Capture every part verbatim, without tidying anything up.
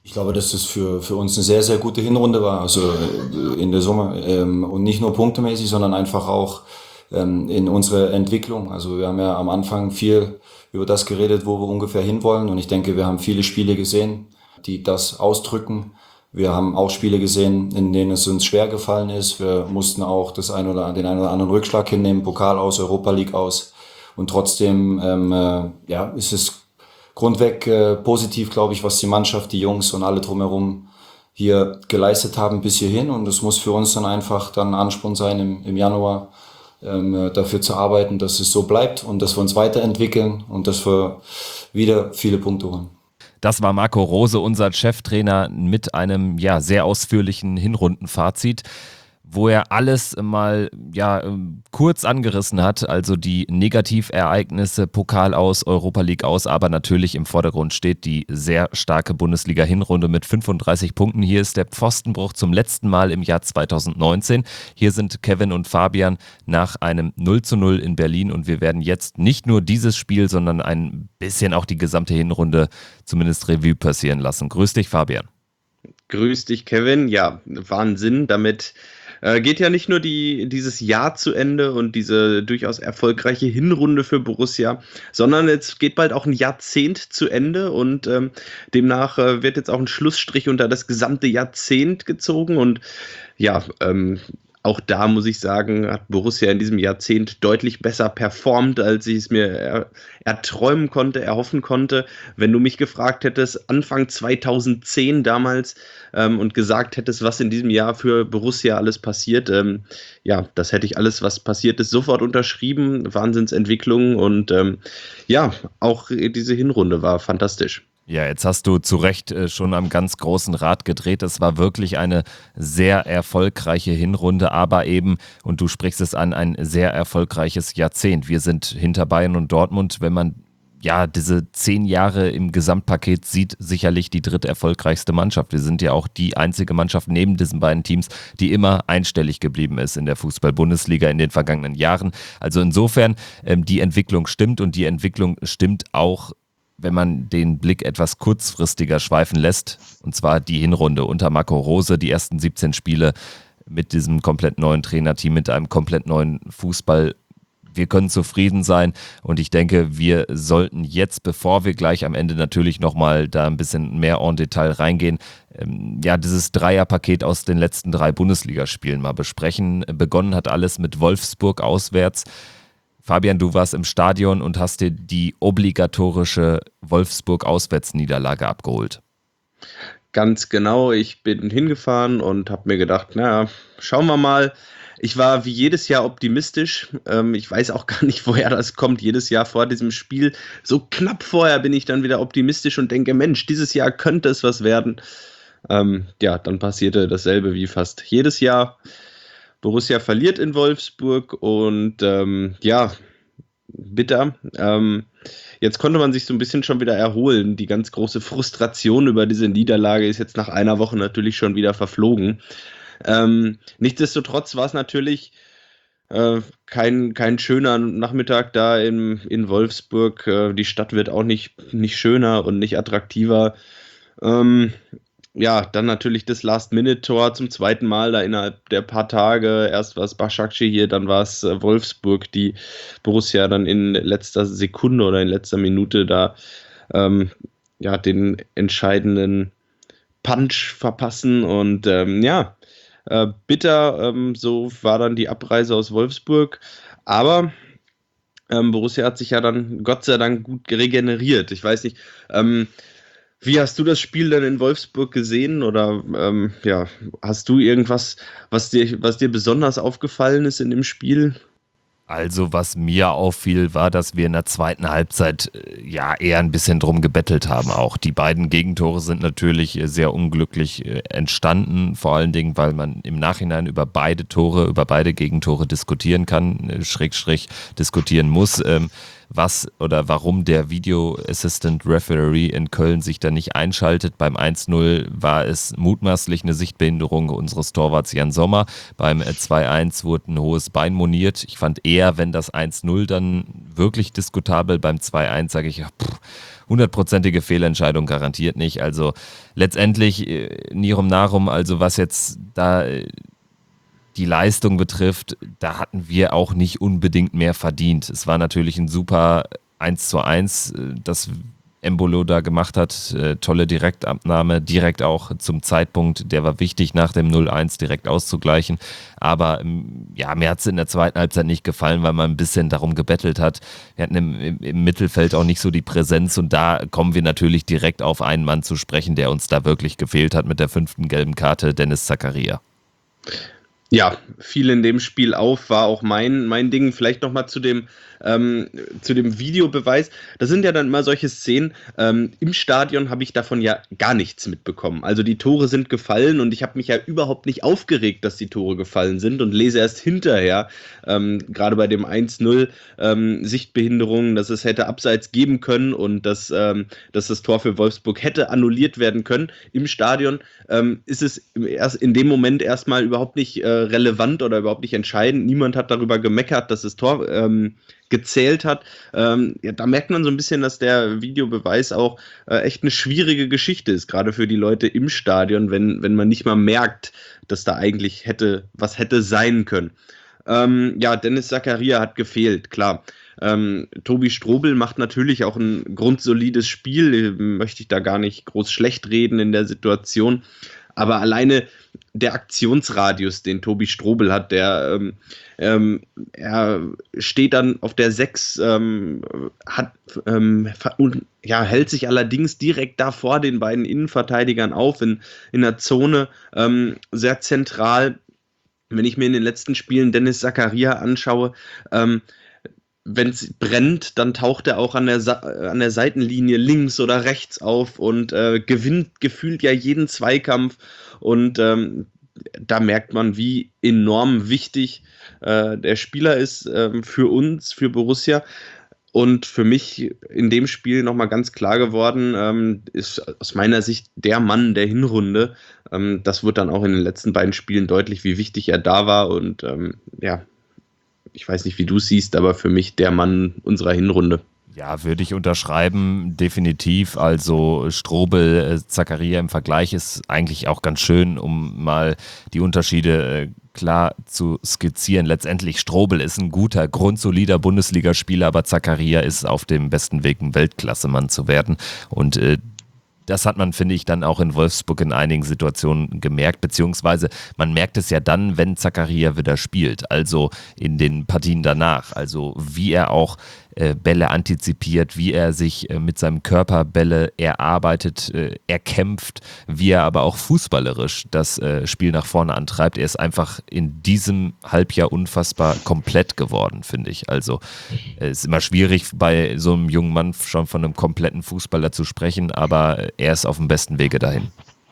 Ich glaube, dass das für, für uns eine sehr, sehr gute Hinrunde war. Also äh, in der Summe. Ähm, und nicht nur punktemäßig, sondern einfach auch ähm, in unserer Entwicklung. Also wir haben ja am Anfang viel über das geredet, wo wir ungefähr hinwollen. Und ich denke, wir haben viele Spiele gesehen, die das ausdrücken. Wir haben auch Spiele gesehen, in denen es uns schwer gefallen ist. Wir mussten auch das ein oder, den einen oder anderen Rückschlag hinnehmen, Pokal aus, Europa League aus. Und trotzdem ähm, äh, ja, ist es grundweg äh, positiv, glaube ich, was die Mannschaft, die Jungs und alle drumherum hier geleistet haben bis hierhin. Und es muss für uns dann einfach dann ein Ansporn sein, im, im Januar ähm, äh, dafür zu arbeiten, dass es so bleibt und dass wir uns weiterentwickeln und dass wir wieder viele Punkte holen. Das war Marco Rose, unser Cheftrainer, mit einem ja, sehr ausführlichen Hinrundenfazit, wo er alles mal ja, kurz angerissen hat, also die Negativereignisse, Pokal aus, Europa League aus, aber natürlich im Vordergrund steht die sehr starke Bundesliga-Hinrunde mit fünfunddreißig Punkten. Hier ist der Pfostenbruch zum letzten Mal im Jahr zweitausendneunzehn. Hier sind Kevin und Fabian nach einem null zu null in Berlin und wir werden jetzt nicht nur dieses Spiel, sondern ein bisschen auch die gesamte Hinrunde zumindest Revue passieren lassen. Grüß dich, Fabian. Grüß dich, Kevin. Ja, Wahnsinn. Damit äh, geht ja nicht nur die, dieses Jahr zu Ende und diese durchaus erfolgreiche Hinrunde für Borussia, sondern es geht bald auch ein Jahrzehnt zu Ende und ähm, demnach äh, wird jetzt auch ein Schlussstrich unter das gesamte Jahrzehnt gezogen und ja, ähm, auch da muss ich sagen, hat Borussia in diesem Jahrzehnt deutlich besser performt, als ich es mir er, erträumen konnte, erhoffen konnte. Wenn du mich gefragt hättest, Anfang zweitausendzehn damals ähm, und gesagt hättest, was in diesem Jahr für Borussia alles passiert, ähm, ja, das hätte ich alles, was passiert ist, sofort unterschrieben. Wahnsinnsentwicklung und ähm, ja, auch diese Hinrunde war fantastisch. Ja, jetzt hast du zu Recht äh, schon am ganz großen Rad gedreht. Es war wirklich eine sehr erfolgreiche Hinrunde, aber eben, und du sprichst es an, ein sehr erfolgreiches Jahrzehnt. Wir sind hinter Bayern und Dortmund, wenn man ja diese zehn Jahre im Gesamtpaket sieht, sicherlich die dritt erfolgreichste Mannschaft. Wir sind ja auch die einzige Mannschaft neben diesen beiden Teams, die immer einstellig geblieben ist in der Fußball-Bundesliga in den vergangenen Jahren. Also insofern, ähm, die Entwicklung stimmt und die Entwicklung stimmt auch, wenn man den Blick etwas kurzfristiger schweifen lässt, und zwar die Hinrunde unter Marco Rose, die ersten siebzehn Spiele mit diesem komplett neuen Trainerteam, mit einem komplett neuen Fußball. Wir können zufrieden sein und ich denke, wir sollten jetzt, bevor wir gleich am Ende natürlich nochmal da ein bisschen mehr en Detail reingehen, ähm, ja, dieses Dreierpaket aus den letzten drei Bundesligaspielen mal besprechen. Begonnen hat alles mit Wolfsburg auswärts. Fabian, du warst im Stadion und hast dir die obligatorische Wolfsburg-Auswärtsniederlage abgeholt. Ganz genau, ich bin hingefahren und habe mir gedacht, naja, schauen wir mal. Ich war wie jedes Jahr optimistisch. Ähm, ich weiß auch gar nicht, woher das kommt. Jedes Jahr vor diesem Spiel, so knapp vorher, bin ich dann wieder optimistisch und denke, Mensch, dieses Jahr könnte es was werden. Ähm, ja, dann passierte dasselbe wie fast jedes Jahr. Borussia verliert in Wolfsburg und ähm, ja, bitter. Ähm, jetzt konnte man sich so ein bisschen schon wieder erholen. Die ganz große Frustration über diese Niederlage ist jetzt nach einer Woche natürlich schon wieder verflogen. Ähm, nichtsdestotrotz war es natürlich äh, kein, kein schöner Nachmittag da in, in Wolfsburg. Äh, die Stadt wird auch nicht, nicht schöner und nicht attraktiver. Ähm, Ja, dann natürlich das Last-Minute-Tor zum zweiten Mal da innerhalb der paar Tage. Erst war es Başakşehir hier, dann war es äh, Wolfsburg, die Borussia dann in letzter Sekunde oder in letzter Minute da ähm, ja, den entscheidenden Punch verpassen. Und ähm, ja, äh, bitter, ähm, so war dann die Abreise aus Wolfsburg. Aber ähm, Borussia hat sich ja dann Gott sei Dank gut regeneriert. Ich weiß nicht, ähm, wie hast du das Spiel denn in Wolfsburg gesehen oder ähm, ja, hast du irgendwas, was dir, was dir besonders aufgefallen ist in dem Spiel? Also was mir auffiel, war, dass wir in der zweiten Halbzeit äh, ja eher ein bisschen drum gebettelt haben auch. Die beiden Gegentore sind natürlich äh, sehr unglücklich äh, entstanden, vor allen Dingen, weil man im Nachhinein über beide Tore, über beide Gegentore diskutieren kann, äh, schräg, schräg diskutieren muss. Ähm, was oder warum der Video Assistant Referee in Köln sich da nicht einschaltet. Beim eins null war es mutmaßlich eine Sichtbehinderung unseres Torwarts Jan Sommer. Beim zwei eins wurde ein hohes Bein moniert. Ich fand eher, wenn das eins null dann wirklich diskutabel, beim zwei eins sage ich, ja, pff, hundertprozentige Fehlentscheidung garantiert nicht. Also letztendlich äh, Nirum Narum, also was jetzt da äh, die Leistung betrifft, da hatten wir auch nicht unbedingt mehr verdient. Es war natürlich ein super eins zu eins, äh, das Embolo da gemacht hat, äh, tolle Direktabnahme, direkt auch zum Zeitpunkt, der war wichtig, nach dem null eins direkt auszugleichen, aber ähm, ja, mir hat es in der zweiten Halbzeit nicht gefallen, weil man ein bisschen darum gebettelt hat. Wir hatten im, im, im Mittelfeld auch nicht so die Präsenz und da kommen wir natürlich direkt auf einen Mann zu sprechen, der uns da wirklich gefehlt hat mit der fünften gelben Karte, Dennis Zakaria. Ja, fiel in dem Spiel auf, war auch mein, mein Ding. Vielleicht nochmal zu dem, ähm, zu dem Videobeweis. Das sind ja dann immer solche Szenen. Ähm, Im Stadion habe ich davon ja gar nichts mitbekommen. Also die Tore sind gefallen und ich habe mich ja überhaupt nicht aufgeregt, dass die Tore gefallen sind und lese erst hinterher, ähm, gerade bei dem eins null, ähm, Sichtbehinderungen, dass es hätte Abseits geben können und dass, ähm, dass das Tor für Wolfsburg hätte annulliert werden können. Im Stadion ähm, ist es im erst, in dem Moment erstmal überhaupt nicht äh, relevant oder überhaupt nicht entscheidend. Niemand hat darüber gemeckert, dass das Tor ähm, gezählt hat. Ähm, ja, da merkt man so ein bisschen, dass der Videobeweis auch äh, echt eine schwierige Geschichte ist, gerade für die Leute im Stadion, wenn, wenn man nicht mal merkt, dass da eigentlich hätte, was hätte sein können. Ähm, ja, Dennis Zakaria hat gefehlt, klar. Ähm, Tobi Strobel macht natürlich auch ein grundsolides Spiel, möchte ich da gar nicht groß schlecht reden in der Situation, aber alleine der Aktionsradius, den Tobi Strobel hat, der ähm, ähm, er steht dann auf der sechs, ähm, hat ähm, ja, hält sich allerdings direkt da vor den beiden Innenverteidigern auf, in, in der Zone, ähm, sehr zentral. Wenn ich mir in den letzten Spielen Dennis Zakaria anschaue, ähm, wenn es brennt, dann taucht er auch an der, Sa- an der Seitenlinie links oder rechts auf und äh, gewinnt gefühlt ja jeden Zweikampf. Und ähm, da merkt man, wie enorm wichtig äh, der Spieler ist äh, für uns, für Borussia. Und für mich in dem Spiel nochmal ganz klar geworden, ähm, ist aus meiner Sicht der Mann der Hinrunde. Ähm, das wird dann auch in den letzten beiden Spielen deutlich, wie wichtig er da war. Und ähm, ja, ich weiß nicht, wie du es siehst, aber für mich der Mann unserer Hinrunde. Ja, würde ich unterschreiben, definitiv. Also Strobel, äh, Zakaria im Vergleich ist eigentlich auch ganz schön, um mal die Unterschiede äh, klar zu skizzieren. Letztendlich Strobel ist ein guter, grundsolider Bundesligaspieler, aber Zakaria ist auf dem besten Weg, ein Weltklassemann zu werden. Und äh, das hat man, finde ich, dann auch in Wolfsburg in einigen Situationen gemerkt, beziehungsweise man merkt es ja dann, wenn Zakaria wieder spielt, also in den Partien danach, also wie er auch äh, Bälle antizipiert, wie er sich äh, mit seinem Körper Bälle erarbeitet, äh, erkämpft, wie er aber auch fußballerisch das äh, Spiel nach vorne antreibt. Er ist einfach in diesem Halbjahr unfassbar komplett geworden, finde ich. Also es äh, ist immer schwierig, bei so einem jungen Mann schon von einem kompletten Fußballer zu sprechen, aber er ist auf dem besten Wege dahin.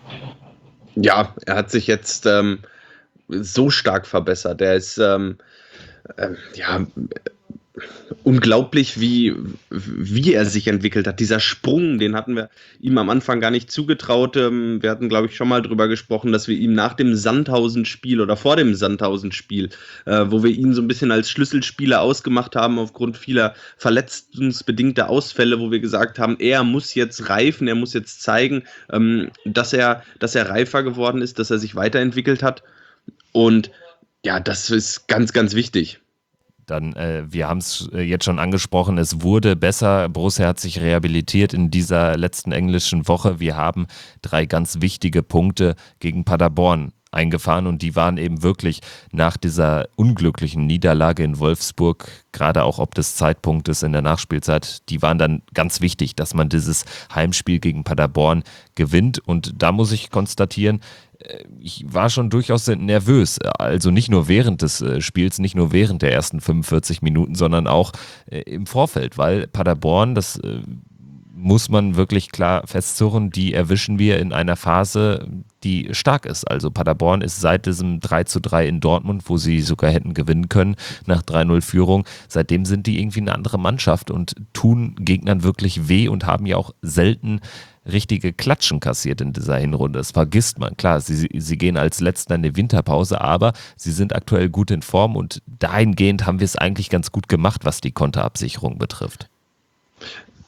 Ja, er hat sich jetzt ähm, so stark verbessert. Er ist ähm, äh, ja unglaublich, wie, wie er sich entwickelt hat. Dieser Sprung, den hatten wir ihm am Anfang gar nicht zugetraut. Wir hatten, glaube ich, schon mal drüber gesprochen, dass wir ihm nach dem Sandhausen-Spiel oder vor dem Sandhausen-Spiel, äh, wo wir ihn so ein bisschen als Schlüsselspieler ausgemacht haben aufgrund vieler verletzungsbedingter Ausfälle, wo wir gesagt haben, er muss jetzt reifen, er muss jetzt zeigen, ähm, dass er, dass er reifer geworden ist, dass er sich weiterentwickelt hat. Und ja, das ist ganz, ganz wichtig. Dann, äh, wir haben es jetzt schon angesprochen, es wurde besser. Borussia hat sich rehabilitiert in dieser letzten englischen Woche. Wir haben drei ganz wichtige Punkte gegen Paderborn eingefahren und die waren eben wirklich nach dieser unglücklichen Niederlage in Wolfsburg, gerade auch ob des Zeitpunktes in der Nachspielzeit, die waren dann ganz wichtig, dass man dieses Heimspiel gegen Paderborn gewinnt. Und da muss ich konstatieren, ich war schon durchaus nervös, also nicht nur während des Spiels, nicht nur während der ersten fünfundvierzig Minuten, sondern auch im Vorfeld, weil Paderborn, das muss man wirklich klar festzurren, die erwischen wir in einer Phase, die stark ist. Also Paderborn ist seit diesem drei zu drei in Dortmund, wo sie sogar hätten gewinnen können, nach drei null Führung, seitdem sind die irgendwie eine andere Mannschaft und tun Gegnern wirklich weh und haben ja auch selten richtige Klatschen kassiert in dieser Hinrunde. Das vergisst man. Klar, sie, sie gehen als Letzter in die Winterpause, aber sie sind aktuell gut in Form und dahingehend haben wir es eigentlich ganz gut gemacht, was die Konterabsicherung betrifft.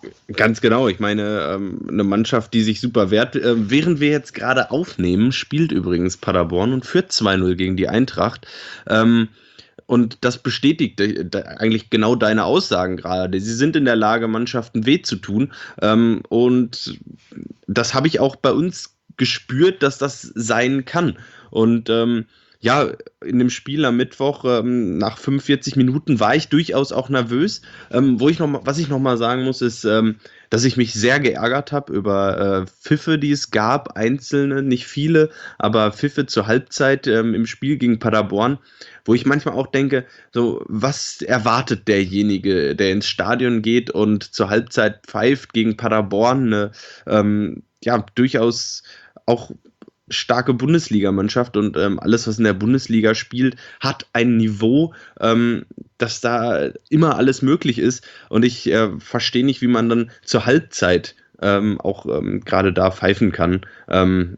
Ganz genau. Ich meine, ähm, eine Mannschaft, die sich super wehrt. Äh, während wir jetzt gerade aufnehmen, spielt übrigens Paderborn und führt zwei null gegen die Eintracht. Ähm, und das bestätigt äh, da- eigentlich genau deine Aussagen gerade. Sie sind in der Lage, Mannschaften weh zu tun. Ähm, und das habe ich auch bei uns gespürt, dass das sein kann. Und ähm, ja, in dem Spiel am Mittwoch ähm, nach fünfundvierzig Minuten war ich durchaus auch nervös. Ähm, wo ich noch mal, was ich noch mal sagen muss, ist, ähm, dass ich mich sehr geärgert habe über äh, Pfiffe, die es gab, einzelne, nicht viele, aber Pfiffe zur Halbzeit ähm, im Spiel gegen Paderborn, wo ich manchmal auch denke, so, was erwartet derjenige, der ins Stadion geht und zur Halbzeit pfeift gegen Paderborn, eine ähm, ja, durchaus auch starke Bundesligamannschaft und ähm, alles, was in der Bundesliga spielt, hat ein Niveau, ähm, dass da immer alles möglich ist. Und ich äh, verstehe nicht, wie man dann zur Halbzeit ähm, auch ähm, gerade da pfeifen kann. Ähm,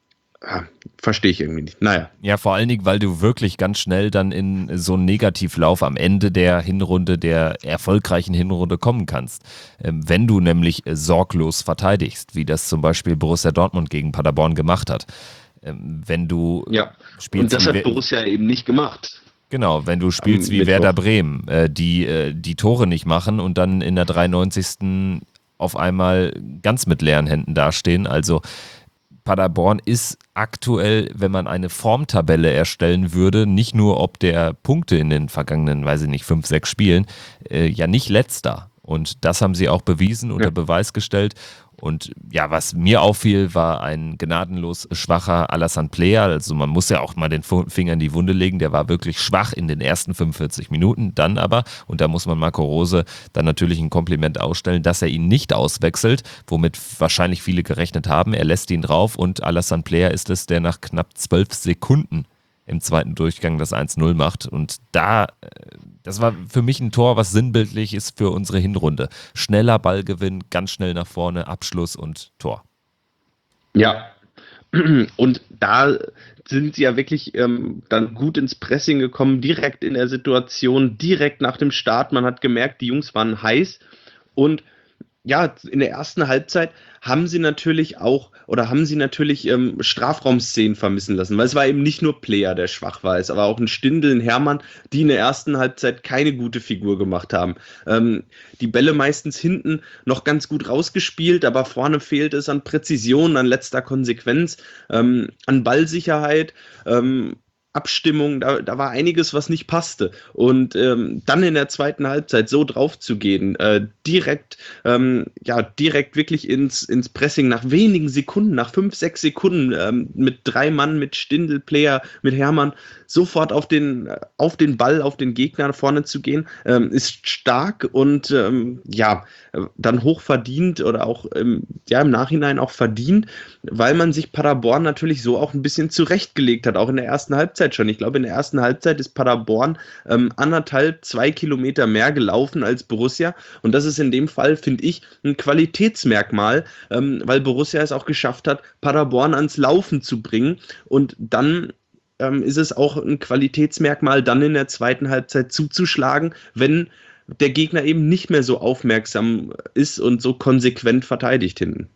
ja, verstehe ich irgendwie nicht. Naja. Ja, vor allen Dingen, weil du wirklich ganz schnell dann in so einen Negativlauf am Ende der Hinrunde, der erfolgreichen Hinrunde kommen kannst. Ähm, wenn du nämlich äh, sorglos verteidigst, wie das zum Beispiel Borussia Dortmund gegen Paderborn gemacht hat. Ähm, wenn du Ja, spielst und das wie hat We- Borussia eben nicht gemacht Genau, wenn du am spielst wie Mittwoch. Werder Bremen, äh, die äh, die Tore nicht machen und dann in der dreiundneunzigsten auf einmal ganz mit leeren Händen dastehen. Also Paderborn ist aktuell, wenn man eine Formtabelle erstellen würde, nicht nur ob der Punkte in den vergangenen, weiß ich nicht, fünf, sechs Spielen, äh, ja nicht letzter. Und das haben sie auch bewiesen, unter Ja. Beweis gestellt. Und ja, was mir auffiel, war ein gnadenlos schwacher Alassane Player. Also man muss ja auch mal den Fu- Finger in die Wunde legen. Der war wirklich schwach in den ersten fünfundvierzig Minuten. Dann aber, und da muss man Marco Rose dann natürlich ein Kompliment ausstellen, dass er ihn nicht auswechselt, womit wahrscheinlich viele gerechnet haben. Er lässt ihn drauf und Alassane Player ist es, der nach knapp zwölf Sekunden im zweiten Durchgang das eins null macht. Und da, äh, das war für mich ein Tor, was sinnbildlich ist für unsere Hinrunde. Schneller Ballgewinn, ganz schnell nach vorne, Abschluss und Tor. Ja, und da sind sie ja wirklich ähm, dann gut ins Pressing gekommen, direkt in der Situation, direkt nach dem Start. Man hat gemerkt, die Jungs waren heiß und ja, in der ersten Halbzeit haben sie natürlich auch oder haben sie natürlich ähm, Strafraumszenen vermissen lassen, weil es war eben nicht nur Player, der schwach war, es war auch ein Stindl, ein Hermann, die in der ersten Halbzeit keine gute Figur gemacht haben. Ähm, die Bälle meistens hinten noch ganz gut rausgespielt, aber vorne fehlt es an Präzision, an letzter Konsequenz, ähm, an Ballsicherheit. Ähm, Abstimmung, da, da war einiges, was nicht passte. Und ähm, dann in der zweiten Halbzeit so drauf zu gehen, äh, direkt, ähm, ja, direkt wirklich ins, ins Pressing nach wenigen Sekunden, nach fünf, sechs Sekunden, ähm, mit drei Mann, mit Stindl, Player, mit Hermann, sofort auf den, auf den Ball, auf den Gegner vorne zu gehen, ähm, ist stark und ähm, ja, dann hoch verdient oder auch ähm, ja, im Nachhinein auch verdient, weil man sich Paderborn natürlich so auch ein bisschen zurechtgelegt hat, auch in der ersten Halbzeit schon. Ich glaube, in der ersten Halbzeit ist Paderborn ähm, anderthalb, zwei Kilometer mehr gelaufen als Borussia und das ist in dem Fall, finde ich, ein Qualitätsmerkmal, ähm, weil Borussia es auch geschafft hat, Paderborn ans Laufen zu bringen und dann ähm, ist es auch ein Qualitätsmerkmal, dann in der zweiten Halbzeit zuzuschlagen, wenn der Gegner eben nicht mehr so aufmerksam ist und so konsequent verteidigt hinten.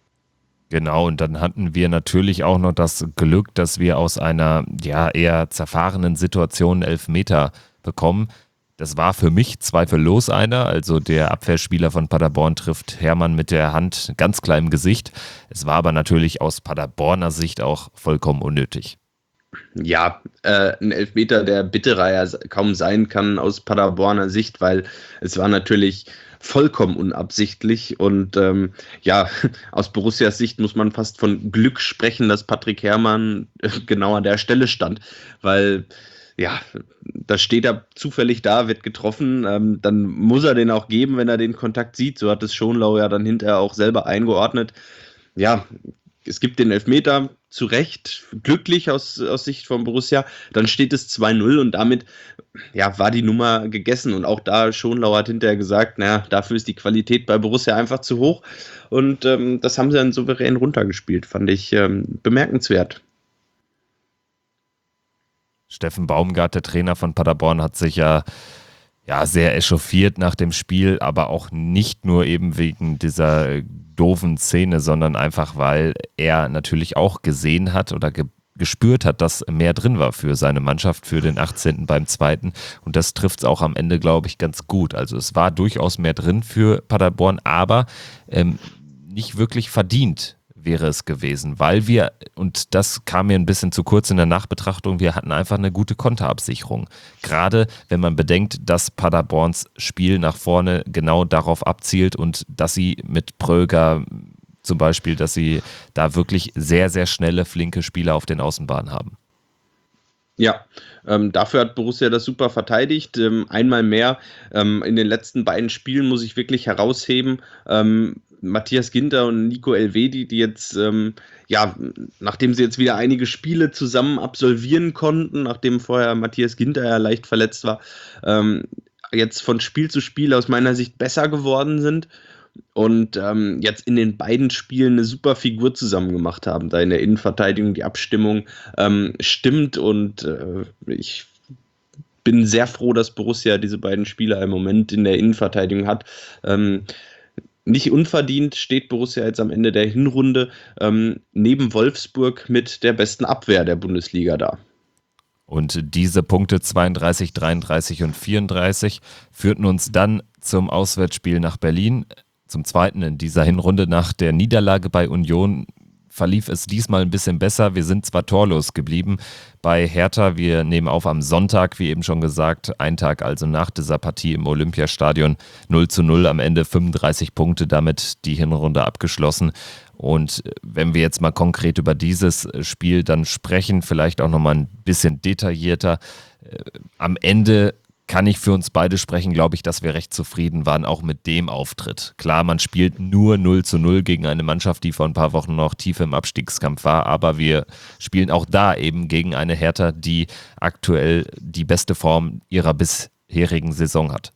Genau, und dann hatten wir natürlich auch noch das Glück, dass wir aus einer ja eher zerfahrenen Situation Elfmeter bekommen. Das war für mich zweifellos einer. Also der Abwehrspieler von Paderborn trifft Hermann mit der Hand ganz klein im Gesicht. Es war aber natürlich aus Paderborner Sicht auch vollkommen unnötig. Ja, äh, ein Elfmeter, der bitterer ja kaum sein kann aus Paderborner Sicht, weil es war natürlich vollkommen unabsichtlich und ähm, ja, aus Borussias Sicht muss man fast von Glück sprechen, dass Patrick Herrmann äh, genau an der Stelle stand, weil ja, da steht er zufällig da, wird getroffen, ähm, dann muss er den auch geben, wenn er den Kontakt sieht, so hat es Schonlau ja dann hinterher auch selber eingeordnet. Ja, es gibt den Elfmeter, zu Recht, glücklich aus, aus Sicht von Borussia, dann steht es zwei null und damit ja, war die Nummer gegessen und auch da Schonlau hat hinterher gesagt, naja, dafür ist die Qualität bei Borussia einfach zu hoch und ähm, das haben sie dann souverän runtergespielt, fand ich ähm, bemerkenswert. Steffen Baumgart, der Trainer von Paderborn, hat sich ja ja, sehr echauffiert nach dem Spiel, aber auch nicht nur eben wegen dieser doofen Szene, sondern einfach, weil er natürlich auch gesehen hat oder ge- gespürt hat, dass mehr drin war für seine Mannschaft, für den achtzehnten beim zweiten. Und das trifft es auch am Ende, glaube ich, ganz gut. Also es war durchaus mehr drin für Paderborn, aber ähm, nicht wirklich verdient wäre es gewesen, weil wir, und das kam mir ein bisschen zu kurz in der Nachbetrachtung, wir hatten einfach eine gute Konterabsicherung. Gerade wenn man bedenkt, dass Paderborns Spiel nach vorne genau darauf abzielt und dass sie mit Pröger zum Beispiel, dass sie da wirklich sehr, sehr schnelle, flinke Spieler auf den Außenbahnen haben. Ja, ähm, dafür hat Borussia das super verteidigt. Ähm, einmal mehr ähm, in den letzten beiden Spielen muss ich wirklich herausheben. Ähm, Matthias Ginter und Nico Elvedi, die jetzt, ähm, ja, nachdem sie jetzt wieder einige Spiele zusammen absolvieren konnten, nachdem vorher Matthias Ginter ja leicht verletzt war, ähm, jetzt von Spiel zu Spiel aus meiner Sicht besser geworden sind und ähm, jetzt in den beiden Spielen eine super Figur zusammen gemacht haben. Da in der Innenverteidigung die Abstimmung ähm, stimmt und äh, ich bin sehr froh, dass Borussia diese beiden Spieler im Moment in der Innenverteidigung hat. Ähm, nicht unverdient steht Borussia jetzt am Ende der Hinrunde ähm, neben Wolfsburg mit der besten Abwehr der Bundesliga da. Und diese Punkte zweiunddreißig, dreiunddreißig und vierunddreißig führten uns dann zum Auswärtsspiel nach Berlin. Zum zweiten in dieser Hinrunde nach der Niederlage bei Union verlief es diesmal ein bisschen besser. Wir sind zwar torlos geblieben bei Hertha. Wir nehmen auf am Sonntag, wie eben schon gesagt, einen Tag also nach dieser Partie im Olympiastadion. null zu null, am Ende fünfunddreißig Punkte, damit die Hinrunde abgeschlossen. Und wenn wir jetzt mal konkret über dieses Spiel dann sprechen, vielleicht auch nochmal ein bisschen detaillierter. Am Ende kann ich für uns beide sprechen, glaube ich, dass wir recht zufrieden waren, auch mit dem Auftritt. Klar, man spielt nur null zu null gegen eine Mannschaft, die vor ein paar Wochen noch tief im Abstiegskampf war, aber wir spielen auch da eben gegen eine Hertha, die aktuell die beste Form ihrer bisherigen Saison hat.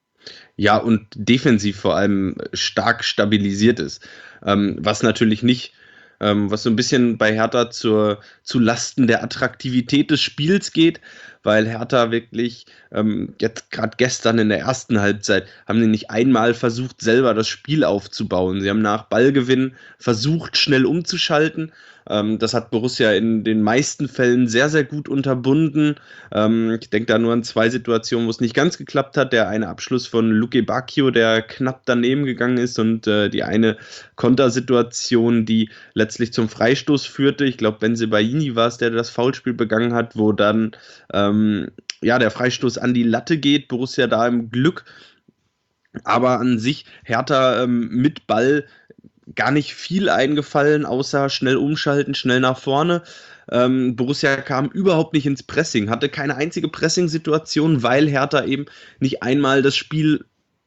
Ja, und defensiv vor allem stark stabilisiert ist. Ähm, was natürlich nicht, ähm, was so ein bisschen bei Hertha zur, zu Lasten der Attraktivität des Spiels geht, weil Hertha wirklich, ähm, jetzt gerade gestern in der ersten Halbzeit, haben sie nicht einmal versucht, selber das Spiel aufzubauen. Sie haben nach Ballgewinn versucht, schnell umzuschalten. Ähm, das hat Borussia in den meisten Fällen sehr, sehr gut unterbunden. Ähm, ich denke da nur an zwei Situationen, wo es nicht ganz geklappt hat. Der eine Abschluss von Luke Bacchio, der knapp daneben gegangen ist, und äh, die eine Kontersituation, die letztlich zum Freistoß führte. Ich glaube, Bensebaini war es, der das Foulspiel begangen hat, wo dann ähm, ja, der Freistoß an die Latte geht. Borussia da im Glück. Aber an sich Hertha ähm, mit Ball gar nicht viel eingefallen, außer schnell umschalten, schnell nach vorne. Ähm, Borussia kam überhaupt nicht ins Pressing, hatte keine einzige Pressing-Situation, weil Hertha eben nicht einmal das Spiel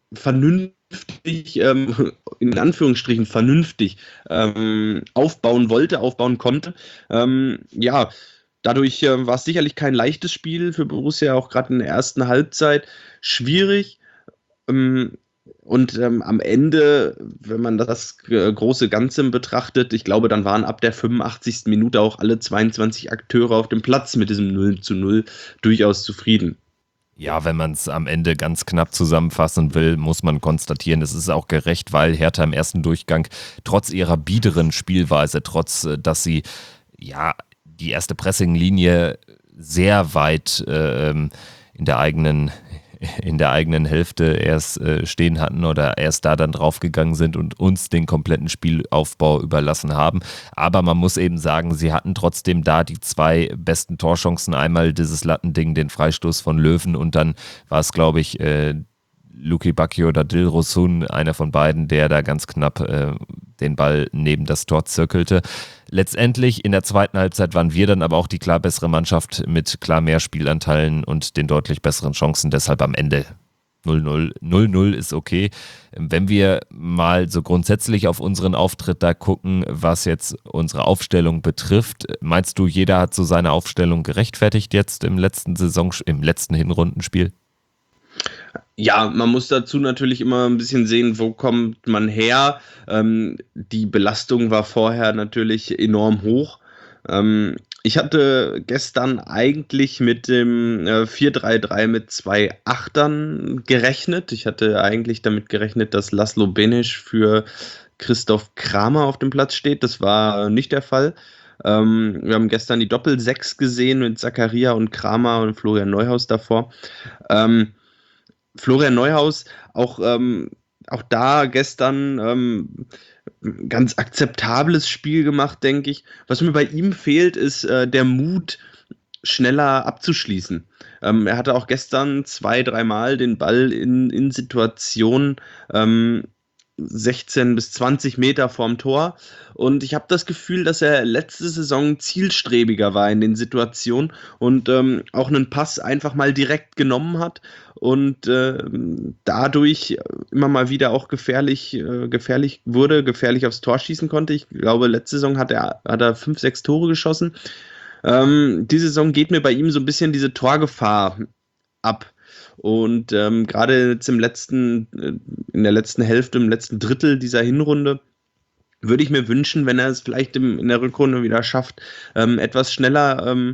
vernünftig, ähm, in Anführungsstrichen vernünftig, ähm, aufbauen wollte, aufbauen konnte. Ähm, ja, dadurch äh, war es sicherlich kein leichtes Spiel für Borussia, auch gerade in der ersten Halbzeit schwierig. Ähm, Und ähm, am Ende, wenn man das äh, große Ganze betrachtet, ich glaube, dann waren ab der fünfundachtzigsten Minute auch alle zweiundzwanzig Akteure auf dem Platz mit diesem null zu null durchaus zufrieden. Ja, wenn man es am Ende ganz knapp zusammenfassen will, muss man konstatieren, es ist auch gerecht, weil Hertha im ersten Durchgang trotz ihrer biederen Spielweise, trotz, äh, dass sie ja die erste Pressinglinie sehr weit äh, in der eigenen in der eigenen Hälfte erst äh, stehen hatten oder erst da dann draufgegangen sind und uns den kompletten Spielaufbau überlassen haben. Aber man muss eben sagen, sie hatten trotzdem da die zwei besten Torchancen. Einmal dieses Lattending, den Freistoß von Löwen, und dann war es, glaube ich, äh, Luki Bacchio oder Dilrosun, einer von beiden, der da ganz knapp äh, den Ball neben das Tor zirkelte. Letztendlich in der zweiten Halbzeit waren wir dann aber auch die klar bessere Mannschaft mit klar mehr Spielanteilen und den deutlich besseren Chancen. Deshalb am Ende null null. null null ist okay. Wenn wir mal so grundsätzlich auf unseren Auftritt da gucken, was jetzt unsere Aufstellung betrifft, meinst du, jeder hat so seine Aufstellung gerechtfertigt jetzt im letzten Saison, im letzten Hinrundenspiel? Ja, man muss dazu natürlich immer ein bisschen sehen, wo kommt man her. Ähm, die Belastung war vorher natürlich enorm hoch. Ähm, Ich hatte gestern eigentlich mit dem äh, vier drei drei mit zwei Achtern gerechnet. Ich hatte eigentlich damit gerechnet, dass Laszlo Benisch für Christoph Kramer auf dem Platz steht. Das war nicht der Fall. Ähm, wir haben gestern die Doppel-Sechs gesehen mit Zakaria und Kramer und Florian Neuhaus davor. Ähm, Florian Neuhaus, auch, ähm, auch da gestern ähm, ganz akzeptables Spiel gemacht, denke ich. Was mir bei ihm fehlt, ist äh, der Mut, schneller abzuschließen. Ähm, er hatte auch gestern zwei, dreimal den Ball in, in Situationen, ähm, sechzehn bis zwanzig Meter vorm Tor. Und ich habe das Gefühl, dass er letzte Saison zielstrebiger war in den Situationen und ähm, auch einen Pass einfach mal direkt genommen hat und äh, dadurch immer mal wieder auch gefährlich, äh, gefährlich wurde, gefährlich aufs Tor schießen konnte. Ich glaube, letzte Saison hat er, hat er fünf, sechs Tore geschossen. Ähm, diese Saison geht mir bei ihm so ein bisschen diese Torgefahr ab. Und ähm, gerade jetzt im letzten, äh, in der letzten Hälfte, im letzten Drittel dieser Hinrunde, würde ich mir wünschen, wenn er es vielleicht im, in der Rückrunde wieder schafft, ähm, etwas schneller ähm,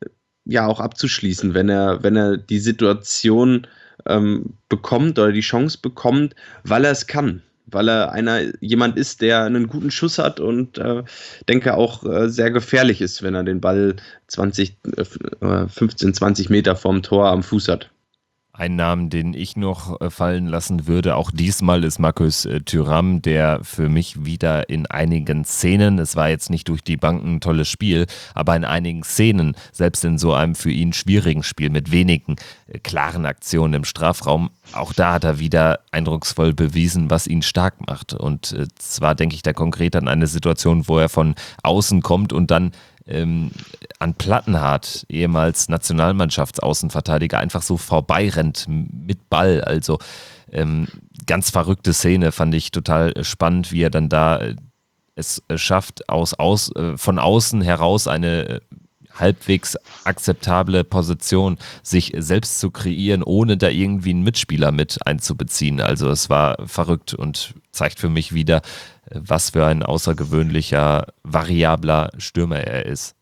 ja auch abzuschließen, wenn er, wenn er die Situation ähm, bekommt oder die Chance bekommt, weil er es kann. Weil er einer jemand ist, der einen guten Schuss hat und äh, denke auch äh, sehr gefährlich ist, wenn er den Ball zwanzig, äh, fünfzehn, zwanzig Meter vorm Tor am Fuß hat. Ein Namen, den ich noch äh, fallen lassen würde, auch diesmal ist Markus äh, Thuram, der für mich wieder in einigen Szenen, es war jetzt nicht durch die Banken ein tolles Spiel, aber in einigen Szenen, selbst in so einem für ihn schwierigen Spiel mit wenigen äh, klaren Aktionen im Strafraum, auch da hat er wieder eindrucksvoll bewiesen, was ihn stark macht. Und äh, zwar denke ich da konkret an eine Situation, wo er von außen kommt und dann ähm, an Plattenhardt, ehemals Nationalmannschaftsaußenverteidiger, einfach so vorbeirennt mit Ball. Also ähm, ganz verrückte Szene, fand ich total spannend, wie er dann da äh, es äh, schafft, aus, aus, äh, von außen heraus eine äh, halbwegs akzeptable Position sich selbst zu kreieren, ohne da irgendwie einen Mitspieler mit einzubeziehen. Also es war verrückt und zeigt für mich wieder, was für ein außergewöhnlicher, variabler Stürmer er ist.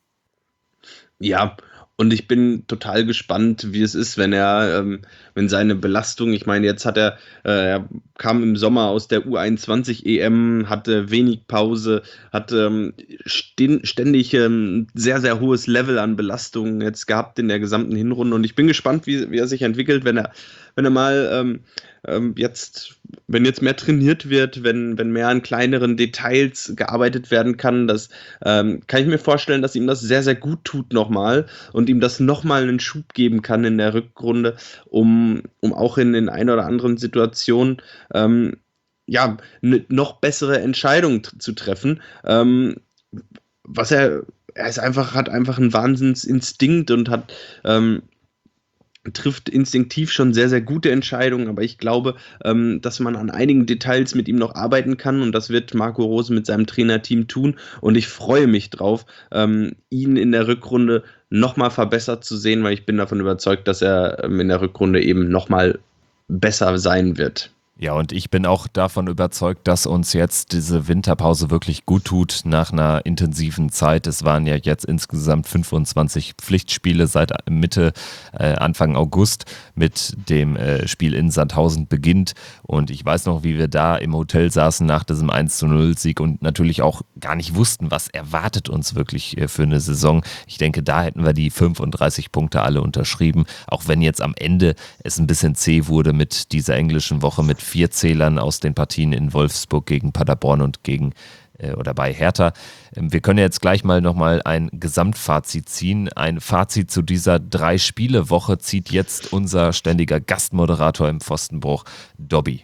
Ja, und ich bin total gespannt, wie es ist, wenn er, ähm, wenn seine Belastung, ich meine, jetzt hat er, äh, er kam im Sommer aus der U einundzwanzig E M, hatte wenig Pause, hat ähm, sten- ständig ähm, sehr, sehr hohes Level an Belastung jetzt gehabt in der gesamten Hinrunde und ich bin gespannt, wie, wie er sich entwickelt, wenn er, wenn er mal ähm, ähm, jetzt, wenn jetzt mehr trainiert wird, wenn, wenn mehr an kleineren Details gearbeitet werden kann, das ähm, kann ich mir vorstellen, dass ihm das sehr, sehr gut tut nochmal und ihm das nochmal einen Schub geben kann in der Rückrunde, um, um auch in den ein oder anderen Situationen ähm, ja, eine noch bessere Entscheidung t- zu treffen. Ähm, was er, er ist einfach, hat einfach einen Wahnsinnsinstinkt und hat ähm, trifft instinktiv schon sehr, sehr gute Entscheidungen, aber ich glaube, ähm, dass man an einigen Details mit ihm noch arbeiten kann und das wird Marco Rose mit seinem Trainerteam tun und ich freue mich drauf, ähm, ihn in der Rückrunde nochmal verbessert zu sehen, weil ich bin davon überzeugt, dass er ähm, in der Rückrunde eben nochmal besser sein wird. Ja, und ich bin auch davon überzeugt, dass uns jetzt diese Winterpause wirklich gut tut nach einer intensiven Zeit. Es waren ja jetzt insgesamt fünfundzwanzig Pflichtspiele seit Mitte, äh, Anfang August mit dem äh, Spiel in Sandhausen beginnt. Und ich weiß noch, wie wir da im Hotel saßen nach diesem eins zu null Sieg und natürlich auch gar nicht wussten, was erwartet uns wirklich äh, für eine Saison. Ich denke, da hätten wir die fünfunddreißig Punkte alle unterschrieben, auch wenn jetzt am Ende es ein bisschen zäh wurde mit dieser englischen Woche mit vier Zählern aus den Partien in Wolfsburg gegen Paderborn und gegen äh, oder bei Hertha. Ähm, wir können jetzt gleich mal nochmal ein Gesamtfazit ziehen. Ein Fazit zu dieser Drei-Spiele-Woche zieht jetzt unser ständiger Gastmoderator im Pfostenbruch, Dobby.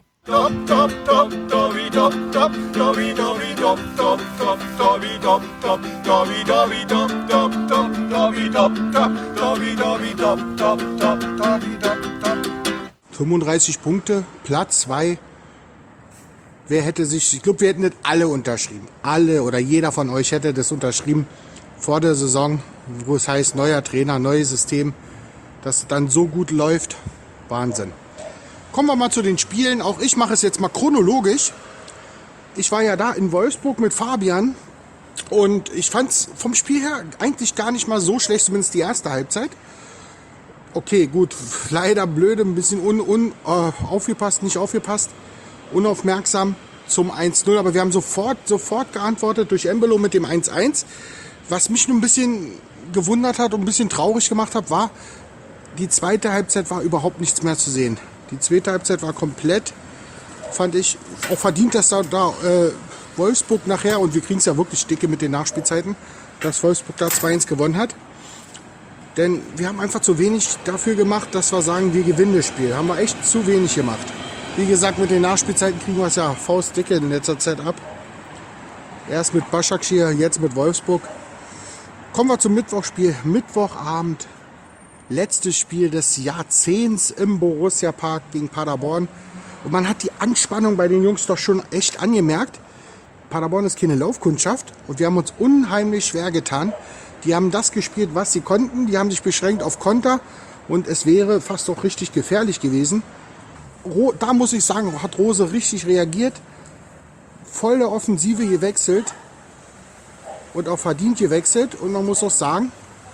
fünfunddreißig Punkte, Platz zwei. Wer hätte sich, ich glaube, wir hätten das alle unterschrieben. Alle oder jeder von euch hätte das unterschrieben vor der Saison, wo es heißt, neuer Trainer, neues System, dass es dann so gut läuft. Wahnsinn. Kommen wir mal zu den Spielen. Auch ich mache es jetzt mal chronologisch. Ich war ja da in Wolfsburg mit Fabian Und ich fand es vom Spiel her eigentlich gar nicht mal so schlecht, zumindest die erste Halbzeit. Okay, gut, leider blöde, ein bisschen un, un, äh, aufgepasst, nicht aufgepasst, unaufmerksam zum eins null. Aber wir haben sofort, sofort geantwortet durch Embolo mit dem eins eins. Was mich nur ein bisschen gewundert hat und ein bisschen traurig gemacht hat, war, die zweite Halbzeit war überhaupt nichts mehr zu sehen. Die zweite Halbzeit war komplett, fand ich, auch verdient, dass da, da äh, Wolfsburg nachher, und wir kriegen es ja wirklich dicke mit den Nachspielzeiten, dass Wolfsburg da zwei eins gewonnen hat. Denn wir haben einfach zu wenig dafür gemacht, dass wir sagen, wir gewinnen das Spiel. Haben wir echt zu wenig gemacht. Wie gesagt, mit den Nachspielzeiten kriegen wir es ja faustdicke in letzter Zeit ab. Erst mit Başakşehir, jetzt mit Wolfsburg. Kommen wir zum Mittwochspiel. Mittwochabend, letztes Spiel des Jahrzehnts im Borussia Park gegen Paderborn. Und man hat die Anspannung bei den Jungs doch schon echt angemerkt. Paderborn ist keine Laufkundschaft und wir haben uns unheimlich schwer getan. Die haben das gespielt, was sie konnten. Die haben sich beschränkt auf Konter und es wäre fast auch richtig gefährlich gewesen. Da muss ich sagen, hat Rose richtig reagiert. Volle Offensive gewechselt und auch verdient gewechselt. Und man muss auch sagen,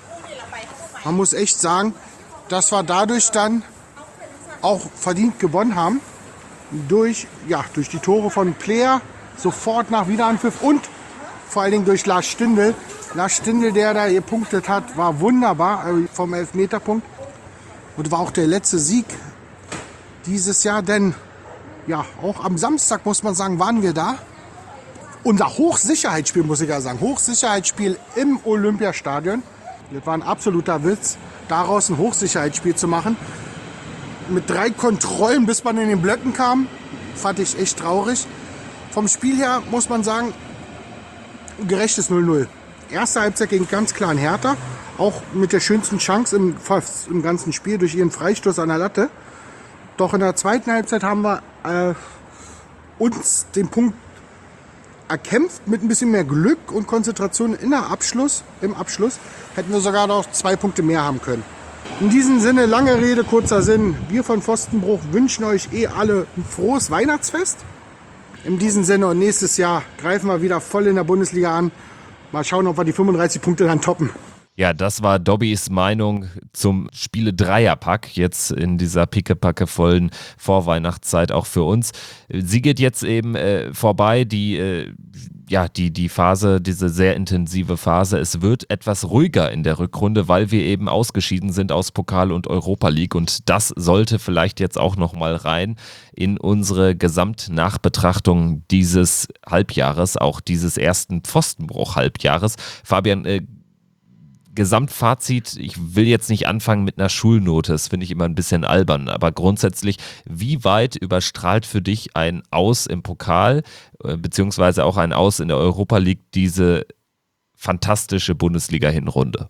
man muss echt sagen, dass wir dadurch dann auch verdient gewonnen haben. Durch, ja, durch die Tore von Player, sofort nach Wiederanpfiff und vor allen Dingen durch Lars Stindl. Lars Stindl, der da gepunktet hat, war wunderbar vom Elfmeterpunkt. Und war auch der letzte Sieg dieses Jahr, denn ja, auch am Samstag, muss man sagen, waren wir da. Unser Hochsicherheitsspiel, muss ich ja sagen, Hochsicherheitsspiel im Olympiastadion. Das war ein absoluter Witz, daraus ein Hochsicherheitsspiel zu machen. Mit drei Kontrollen, bis man in den Blöcken kam, fand ich echt traurig. Vom Spiel her muss man sagen, gerechtes null null. Erste Halbzeit gegen ganz klar Hertha, auch mit der schönsten Chance im, im ganzen Spiel durch ihren Freistoß an der Latte. Doch in der zweiten Halbzeit haben wir äh, uns den Punkt erkämpft mit ein bisschen mehr Glück und Konzentration in der Abschluss, im Abschluss. Hätten wir sogar noch zwei Punkte mehr haben können. In diesem Sinne, lange Rede, kurzer Sinn. Wir von Pfostenbruch wünschen euch eh alle ein frohes Weihnachtsfest. In diesem Sinne und nächstes Jahr greifen wir wieder voll in der Bundesliga an. Mal schauen, ob wir die fünfunddreißig Punkte dann toppen. Ja, das war Dobbys Meinung zum Spiele-Dreierpack jetzt in dieser pickepacke-vollen Vorweihnachtszeit auch für uns. Sie geht jetzt eben äh, vorbei, die, äh, ja, die, die Phase, diese sehr intensive Phase. Es wird etwas ruhiger in der Rückrunde, weil wir eben ausgeschieden sind aus Pokal und Europa League und das sollte vielleicht jetzt auch nochmal rein in unsere Gesamtnachbetrachtung dieses Halbjahres, auch dieses ersten Pfostenbruch-Halbjahres. Fabian, äh, Gesamtfazit, ich will jetzt nicht anfangen mit einer Schulnote, das finde ich immer ein bisschen albern, aber grundsätzlich, wie weit überstrahlt für dich ein Aus im Pokal, beziehungsweise auch ein Aus in der Europa League diese fantastische Bundesliga-Hinrunde?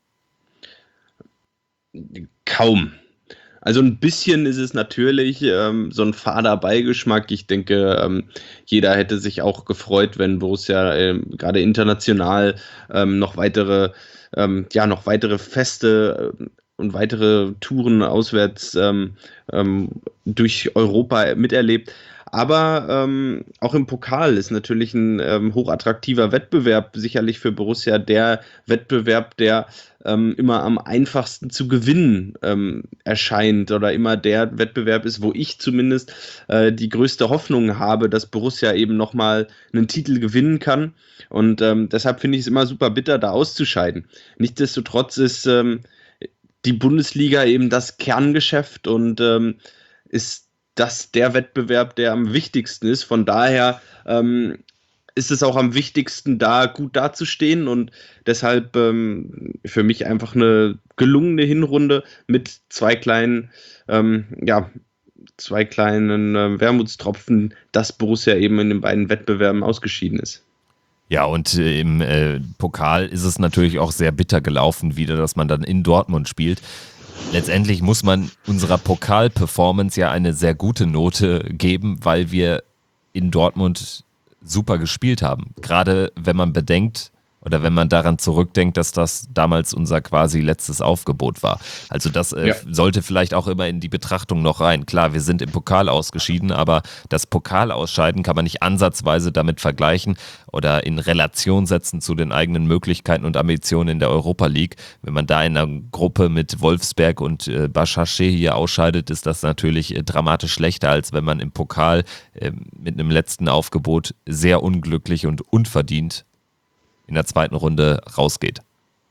Kaum. Also ein bisschen ist es natürlich ähm, so ein fader Beigeschmack. Ich denke, ähm, jeder hätte sich auch gefreut, wenn Borussia ähm, gerade international ähm, noch weitere Ähm, ja, noch weitere Feste äh, und weitere Touren auswärts ähm, ähm, durch Europa miterlebt. Aber ähm, auch im Pokal ist natürlich ein ähm, hochattraktiver Wettbewerb, sicherlich für Borussia der Wettbewerb, der ähm, immer am einfachsten zu gewinnen ähm, erscheint oder immer der Wettbewerb ist, wo ich zumindest äh, die größte Hoffnung habe, dass Borussia eben nochmal einen Titel gewinnen kann. Und ähm, deshalb finde ich es immer super bitter, da auszuscheiden. Nichtsdestotrotz ist ähm, die Bundesliga eben das Kerngeschäft und ähm, ist das der Wettbewerb, der am wichtigsten ist. Von daher ähm, ist es auch am wichtigsten, da gut dazustehen und deshalb ähm, für mich einfach eine gelungene Hinrunde mit zwei kleinen, ähm, ja, zwei kleinen äh, Wermutstropfen, dass Borussia eben in den beiden Wettbewerben ausgeschieden ist. Ja, und äh, im äh, Pokal ist es natürlich auch sehr bitter gelaufen wieder, dass man dann in Dortmund spielt. Letztendlich muss man unserer Pokal-Performance ja eine sehr gute Note geben, weil wir in Dortmund super gespielt haben. Gerade wenn man bedenkt, Oder wenn man daran zurückdenkt, dass das damals unser quasi letztes Aufgebot war. Also das äh, Ja. sollte vielleicht auch immer in die Betrachtung noch rein. Klar, wir sind im Pokal ausgeschieden, aber das Pokalausscheiden kann man nicht ansatzweise damit vergleichen oder in Relation setzen zu den eigenen Möglichkeiten und Ambitionen in der Europa League. Wenn man da in einer Gruppe mit Wolfsberg und äh, Başakşehir hier ausscheidet, ist das natürlich äh, dramatisch schlechter, als wenn man im Pokal äh, mit einem letzten Aufgebot sehr unglücklich und unverdient in der zweiten Runde rausgeht.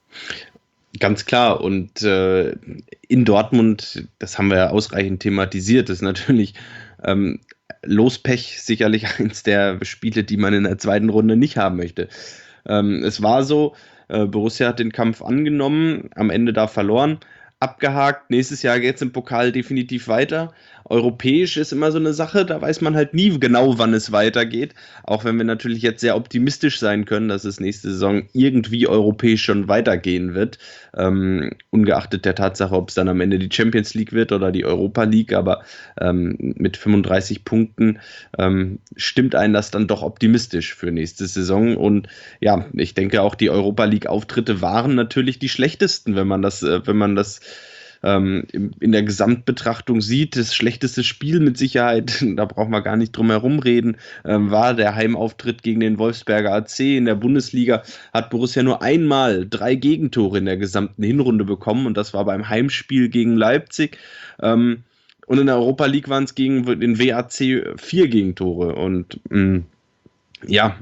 Ganz klar. Und äh, in Dortmund, das haben wir ja ausreichend thematisiert, ist natürlich ähm, Lospech sicherlich eins der Spiele, die man in der zweiten Runde nicht haben möchte. Ähm, es war so, äh, Borussia hat den Kampf angenommen, am Ende da verloren, abgehakt. Nächstes Jahr geht es im Pokal definitiv weiter. Europäisch ist immer so eine Sache, da weiß man halt nie genau, wann es weitergeht. Auch wenn wir natürlich jetzt sehr optimistisch sein können, dass es nächste Saison irgendwie europäisch schon weitergehen wird. Ähm, ungeachtet der Tatsache, ob es dann am Ende die Champions League wird oder die Europa League. Aber ähm, mit fünfunddreißig Punkten ähm, stimmt einen das dann doch optimistisch für nächste Saison. Und ja, ich denke auch, die Europa League-Auftritte waren natürlich die schlechtesten, wenn man das, äh, wenn man das Ähm, in der Gesamtbetrachtung sieht. Das schlechteste Spiel mit Sicherheit, da brauchen wir gar nicht drum herum reden, ähm, war der Heimauftritt gegen den Wolfsberger A C. In der Bundesliga hat Borussia nur einmal drei Gegentore in der gesamten Hinrunde bekommen und das war beim Heimspiel gegen Leipzig. Ähm, und in der Europa League waren es gegen den W A C vier Gegentore und mh, ja,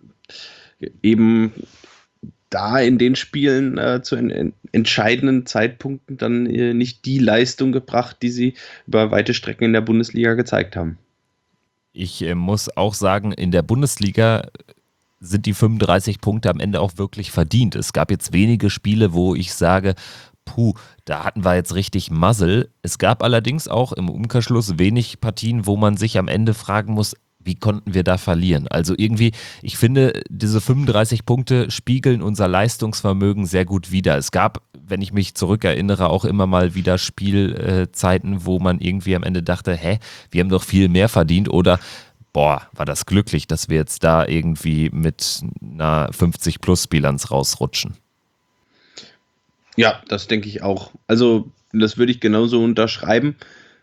eben da in den Spielen äh, zu en- entscheidenden Zeitpunkten dann äh, nicht die Leistung gebracht, die sie über weite Strecken in der Bundesliga gezeigt haben. Ich äh, muss auch sagen, in der Bundesliga sind die fünfunddreißig Punkte am Ende auch wirklich verdient. Es gab jetzt wenige Spiele, wo ich sage, puh, da hatten wir jetzt richtig Muzzle. Es gab allerdings auch im Umkehrschluss wenig Partien, wo man sich am Ende fragen muss, wie konnten wir da verlieren? Also irgendwie, ich finde, diese fünfunddreißig Punkte spiegeln unser Leistungsvermögen sehr gut wider. Es gab, wenn ich mich zurückerinnere, auch immer mal wieder Spielzeiten, wo man irgendwie am Ende dachte, hä, wir haben doch viel mehr verdient oder boah, war das glücklich, dass wir jetzt da irgendwie mit einer fünfzig-Plus-Bilanz rausrutschen. Ja, das denke ich auch. Also, das würde ich genauso unterschreiben.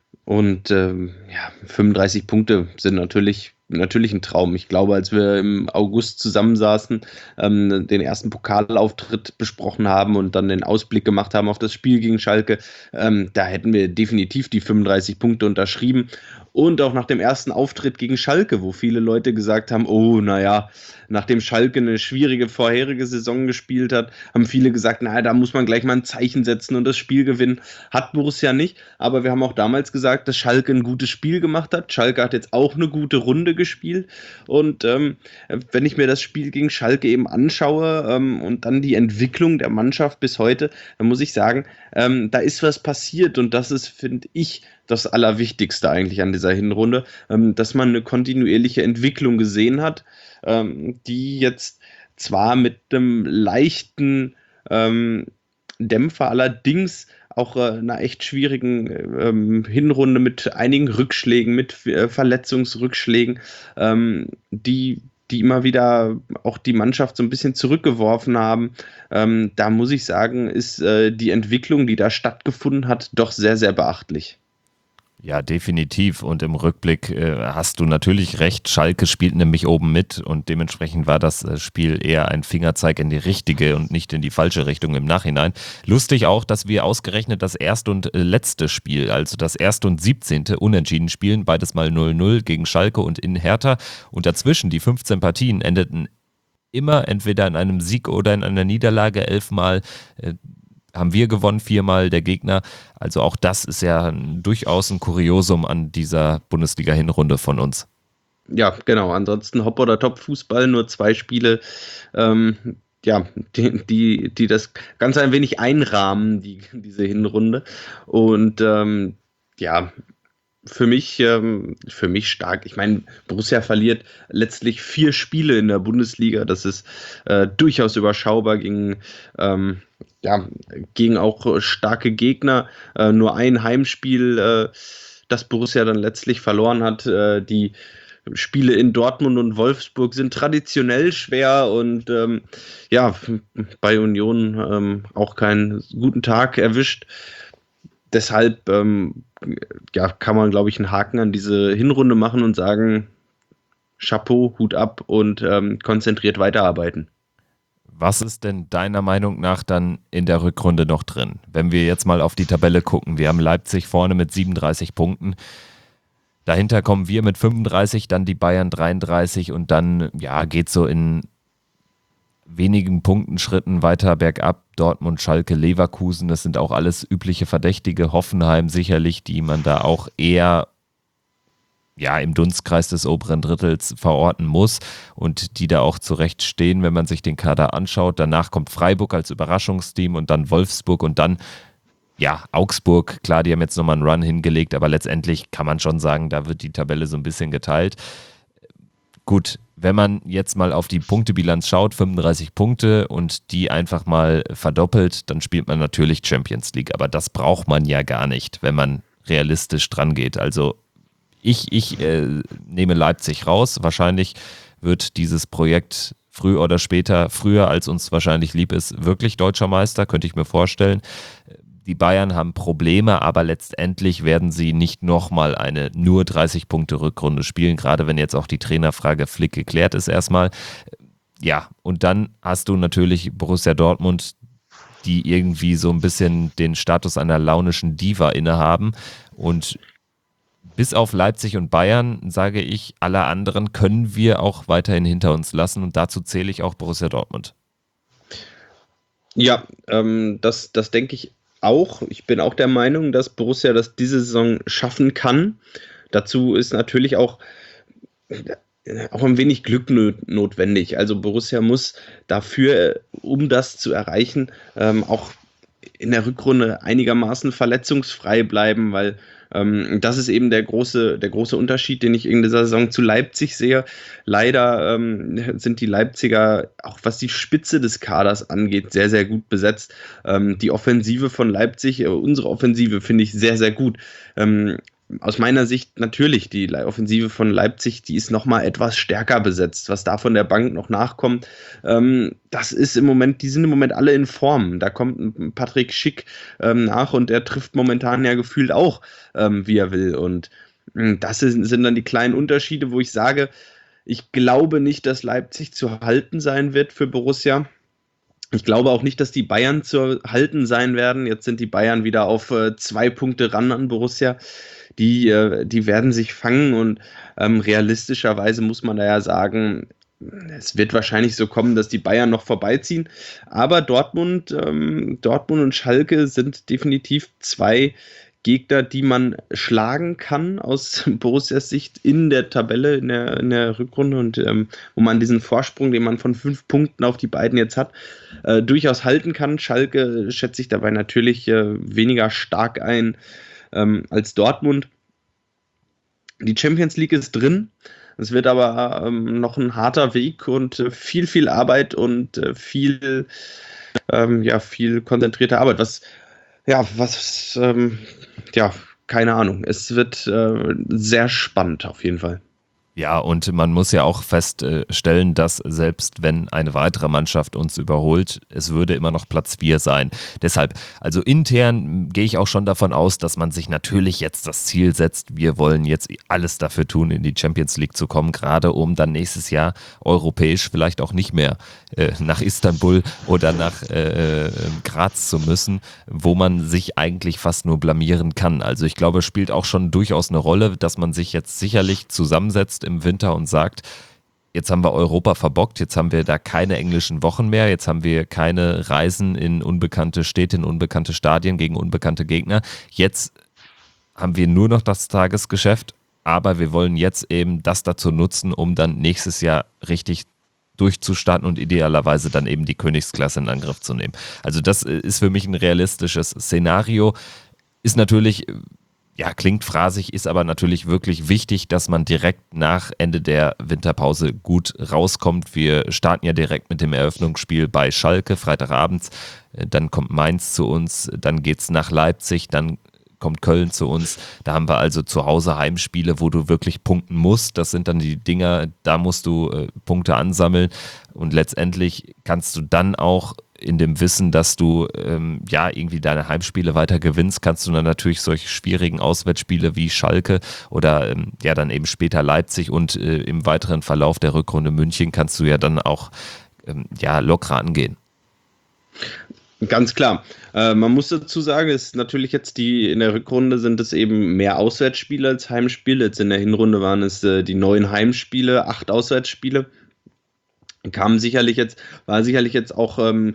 Und ähm, ja, fünfunddreißig Punkte sind natürlich, natürlich ein Traum. Ich glaube, als wir im August zusammensaßen, ähm, den ersten Pokalauftritt besprochen haben und dann den Ausblick gemacht haben auf das Spiel gegen Schalke, ähm, da hätten wir definitiv die fünfunddreißig Punkte unterschrieben. Und auch nach dem ersten Auftritt gegen Schalke, wo viele Leute gesagt haben, oh, naja, nachdem Schalke eine schwierige vorherige Saison gespielt hat, haben viele gesagt, naja, da muss man gleich mal ein Zeichen setzen und das Spiel gewinnen. Hat Borussia nicht, aber wir haben auch damals gesagt, dass Schalke ein gutes Spiel gemacht hat. Schalke hat jetzt auch eine gute Runde gespielt und ähm, wenn ich mir das Spiel gegen Schalke eben anschaue ähm, und dann die Entwicklung der Mannschaft bis heute, dann muss ich sagen, ähm, da ist was passiert und das ist, finde ich, das Allerwichtigste eigentlich an dieser Hinrunde, ähm, dass man eine kontinuierliche Entwicklung gesehen hat, ähm, die jetzt zwar mit einem leichten ähm, Dämpfer allerdings auch äh, einer echt schwierigen ähm, Hinrunde mit einigen Rückschlägen, mit äh, Verletzungsrückschlägen, ähm, die die immer wieder auch die Mannschaft so ein bisschen zurückgeworfen haben. Ähm, da muss ich sagen, ist äh, die Entwicklung, die da stattgefunden hat, doch sehr, sehr beachtlich. Ja, definitiv. Und im Rückblick äh, hast du natürlich recht. Schalke spielt nämlich oben mit und dementsprechend war das äh, Spiel eher ein Fingerzeig in die richtige und nicht in die falsche Richtung im Nachhinein. Lustig auch, dass wir ausgerechnet das erste und äh, letzte Spiel, also das erste und siebzehnte unentschieden spielen, beides mal null null gegen Schalke und in Hertha. Und dazwischen die fünfzehn Partien endeten immer entweder in einem Sieg oder in einer Niederlage, elfmal äh, haben wir gewonnen, viermal der Gegner. Also auch das ist ja ein, durchaus ein Kuriosum an dieser Bundesliga-Hinrunde von uns. Ja, genau. Ansonsten Hop- oder Top-Fußball, nur zwei Spiele, ähm, ja, die, die, die das ganz ein wenig einrahmen, die, diese Hinrunde. Und ähm, ja, für mich, ähm, für mich stark. Ich meine, Borussia verliert letztlich vier Spiele in der Bundesliga. Das ist äh, durchaus überschaubar gegen, ähm, ja, gegen auch starke Gegner. Äh, nur ein Heimspiel, äh, das Borussia dann letztlich verloren hat. Äh, die Spiele in Dortmund und Wolfsburg sind traditionell schwer und ähm, ja, bei Union ähm, auch keinen guten Tag erwischt. Deshalb ähm, ja, kann man, glaube ich, einen Haken an diese Hinrunde machen und sagen, Chapeau, Hut ab und ähm, konzentriert weiterarbeiten. Was ist denn deiner Meinung nach dann in der Rückrunde noch drin? Wenn wir jetzt mal auf die Tabelle gucken, wir haben Leipzig vorne mit siebenunddreißig Punkten, dahinter kommen wir mit fünfunddreißig, dann die Bayern dreiunddreißig und dann ja, geht so in wenigen Punktenschritten weiter bergab. Dortmund, Schalke, Leverkusen, das sind auch alles übliche Verdächtige. Hoffenheim sicherlich, die man da auch eher ja, im Dunstkreis des oberen Drittels verorten muss und die da auch zurecht stehen, wenn man sich den Kader anschaut. Danach kommt Freiburg als Überraschungsteam und dann Wolfsburg und dann, ja, Augsburg. Klar, die haben jetzt nochmal einen Run hingelegt, aber letztendlich kann man schon sagen, da wird die Tabelle so ein bisschen geteilt. Gut, wenn man jetzt mal auf die Punktebilanz schaut, fünfunddreißig Punkte und die einfach mal verdoppelt, dann spielt man natürlich Champions League, aber das braucht man ja gar nicht, wenn man realistisch dran geht. Also Ich, ich äh, nehme Leipzig raus. Wahrscheinlich wird dieses Projekt früher oder später, früher als uns wahrscheinlich lieb ist, wirklich deutscher Meister, könnte ich mir vorstellen. Die Bayern haben Probleme, aber letztendlich werden sie nicht nochmal eine nur dreißig Punkte Rückrunde spielen, gerade wenn jetzt auch die Trainerfrage Flick geklärt ist erstmal. Ja, und dann hast du natürlich Borussia Dortmund, die irgendwie so ein bisschen den Status einer launischen Diva innehaben und bis auf Leipzig und Bayern, sage ich, alle anderen können wir auch weiterhin hinter uns lassen und dazu zähle ich auch Borussia Dortmund. Ja, ähm, das, das denke ich auch. Ich bin auch der Meinung, dass Borussia das diese Saison schaffen kann. Dazu ist natürlich auch, auch ein wenig Glück notwendig. Also Borussia muss dafür, um das zu erreichen, ähm, auch in der Rückrunde einigermaßen verletzungsfrei bleiben, weil ähm, das ist eben der große, der große Unterschied, den ich in dieser Saison zu Leipzig sehe. Leider ähm, sind die Leipziger, auch was die Spitze des Kaders angeht, sehr, sehr gut besetzt. Ähm, die Offensive von Leipzig, äh, unsere Offensive finde ich sehr, sehr gut. Ähm, Aus meiner Sicht natürlich, die Offensive von Leipzig, die ist nochmal etwas stärker besetzt. Was da von der Bank noch nachkommt, ähm, das ist im Moment, die sind im Moment alle in Form. Da kommt ein Patrick Schick ähm, nach und der trifft momentan ja gefühlt auch, ähm, wie er will. Und mh, das ist, sind dann die kleinen Unterschiede, wo ich sage, ich glaube nicht, dass Leipzig zu halten sein wird für Borussia. Ich glaube auch nicht, dass die Bayern zu halten sein werden. Jetzt sind die Bayern wieder auf äh, zwei Punkte ran an Borussia. Die, äh, die werden sich fangen und ähm, realistischerweise muss man da ja sagen, es wird wahrscheinlich so kommen, dass die Bayern noch vorbeiziehen. Aber Dortmund, ähm, Dortmund und Schalke sind definitiv zwei Gegner, die man schlagen kann aus Borussias Sicht in der Tabelle, in der, in der Rückrunde und ähm, wo man diesen Vorsprung, den man von fünf Punkten auf die beiden jetzt hat, äh, durchaus halten kann. Schalke schätze ich dabei natürlich äh, weniger stark ein ähm, als Dortmund. Die Champions League ist drin. Es wird aber ähm, noch ein harter Weg und äh, viel, viel Arbeit und äh, viel, ähm, ja, viel konzentrierte Arbeit. Was, ja, was, ähm, ja, keine Ahnung. Es wird äh, sehr spannend auf jeden Fall. Ja, und man muss ja auch feststellen, dass selbst wenn eine weitere Mannschaft uns überholt, es würde immer noch Platz vier sein. Deshalb, also intern gehe ich auch schon davon aus, dass man sich natürlich jetzt das Ziel setzt, wir wollen jetzt alles dafür tun, in die Champions League zu kommen, gerade um dann nächstes Jahr europäisch vielleicht auch nicht mehr äh, nach Istanbul oder nach äh, Graz zu müssen, wo man sich eigentlich fast nur blamieren kann. Also ich glaube, es spielt auch schon durchaus eine Rolle, dass man sich jetzt sicherlich zusammensetzt im Winter und sagt, jetzt haben wir Europa verbockt, jetzt haben wir da keine englischen Wochen mehr, jetzt haben wir keine Reisen in unbekannte Städte, in unbekannte Stadien gegen unbekannte Gegner. Jetzt haben wir nur noch das Tagesgeschäft, aber wir wollen jetzt eben das dazu nutzen, um dann nächstes Jahr richtig durchzustarten und idealerweise dann eben die Königsklasse in Angriff zu nehmen. Also das ist für mich ein realistisches Szenario. Ist natürlich... Ja, klingt phrasig, ist aber natürlich wirklich wichtig, dass man direkt nach Ende der Winterpause gut rauskommt. Wir starten ja direkt mit dem Eröffnungsspiel bei Schalke, Freitagabends. Dann kommt Mainz zu uns, dann geht's nach Leipzig, dann kommt Köln zu uns. Da haben wir also zu Hause Heimspiele, wo du wirklich punkten musst. Das sind dann die Dinger, da musst du äh, Punkte ansammeln und letztendlich kannst du dann auch in dem Wissen, dass du ähm, ja irgendwie deine Heimspiele weiter gewinnst, kannst du dann natürlich solche schwierigen Auswärtsspiele wie Schalke oder ähm, ja dann eben später Leipzig und äh, im weiteren Verlauf der Rückrunde München kannst du ja dann auch ähm, ja locker angehen. Ganz klar. Äh, man muss dazu sagen, es ist natürlich jetzt die, in der Rückrunde sind es eben mehr Auswärtsspiele als Heimspiele. Jetzt in der Hinrunde waren es äh, die neun Heimspiele, acht Auswärtsspiele. Kam sicherlich jetzt, war sicherlich jetzt auch ähm,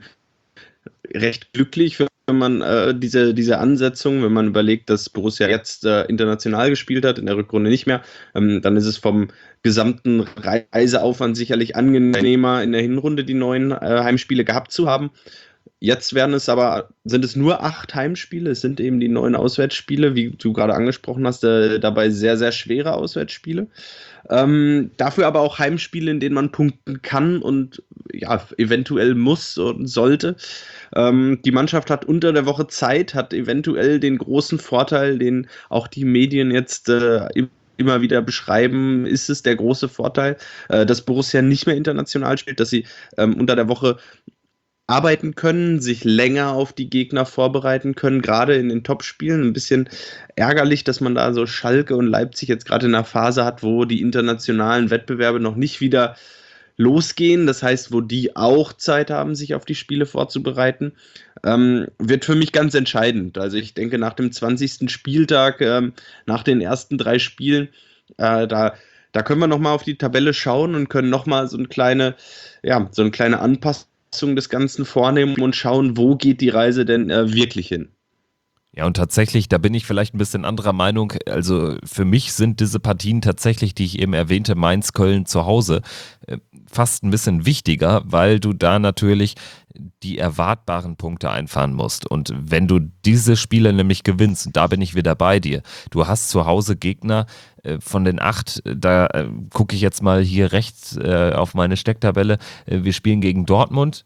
recht glücklich, wenn man äh, diese, diese Ansetzung, wenn man überlegt, dass Borussia jetzt äh, international gespielt hat, in der Rückrunde nicht mehr, ähm, dann ist es vom gesamten Reiseaufwand sicherlich angenehmer, in der Hinrunde die neuen äh, Heimspiele gehabt zu haben. Jetzt werden es aber, sind es nur acht Heimspiele, es sind eben die neun Auswärtsspiele, wie du gerade angesprochen hast, äh, dabei sehr, sehr schwere Auswärtsspiele. Ähm, dafür aber auch Heimspiele, in denen man punkten kann und ja, eventuell muss und sollte. Ähm, die Mannschaft hat unter der Woche Zeit, hat eventuell den großen Vorteil, den auch die Medien jetzt äh, immer wieder beschreiben, ist es der große Vorteil, äh, dass Borussia nicht mehr international spielt, dass sie ähm, unter der Woche arbeiten können, sich länger auf die Gegner vorbereiten können, gerade in den Topspielen. Ein bisschen ärgerlich, dass man da so Schalke und Leipzig jetzt gerade in einer Phase hat, wo die internationalen Wettbewerbe noch nicht wieder losgehen. Das heißt, wo die auch Zeit haben, sich auf die Spiele vorzubereiten. Ähm, wird für mich ganz entscheidend. Also ich denke, nach dem zwanzigsten Spieltag, ähm, nach den ersten drei Spielen, äh, da da können wir nochmal auf die Tabelle schauen und können nochmal so eine kleine, ja, so eine kleine Anpassung des Ganzen vornehmen und schauen, wo geht die Reise denn äh, wirklich hin. Ja, und tatsächlich, da bin ich vielleicht ein bisschen anderer Meinung. Also für mich sind diese Partien tatsächlich, die ich eben erwähnte, Mainz, Köln zu Hause, äh, fast ein bisschen wichtiger, weil du da natürlich die erwartbaren Punkte einfahren musst. Und wenn du diese Spiele nämlich gewinnst, und da bin ich wieder bei dir, du hast zu Hause Gegner äh, von den acht, da äh, gucke ich jetzt mal hier rechts äh, auf meine Stecktabelle, äh, wir spielen gegen Dortmund,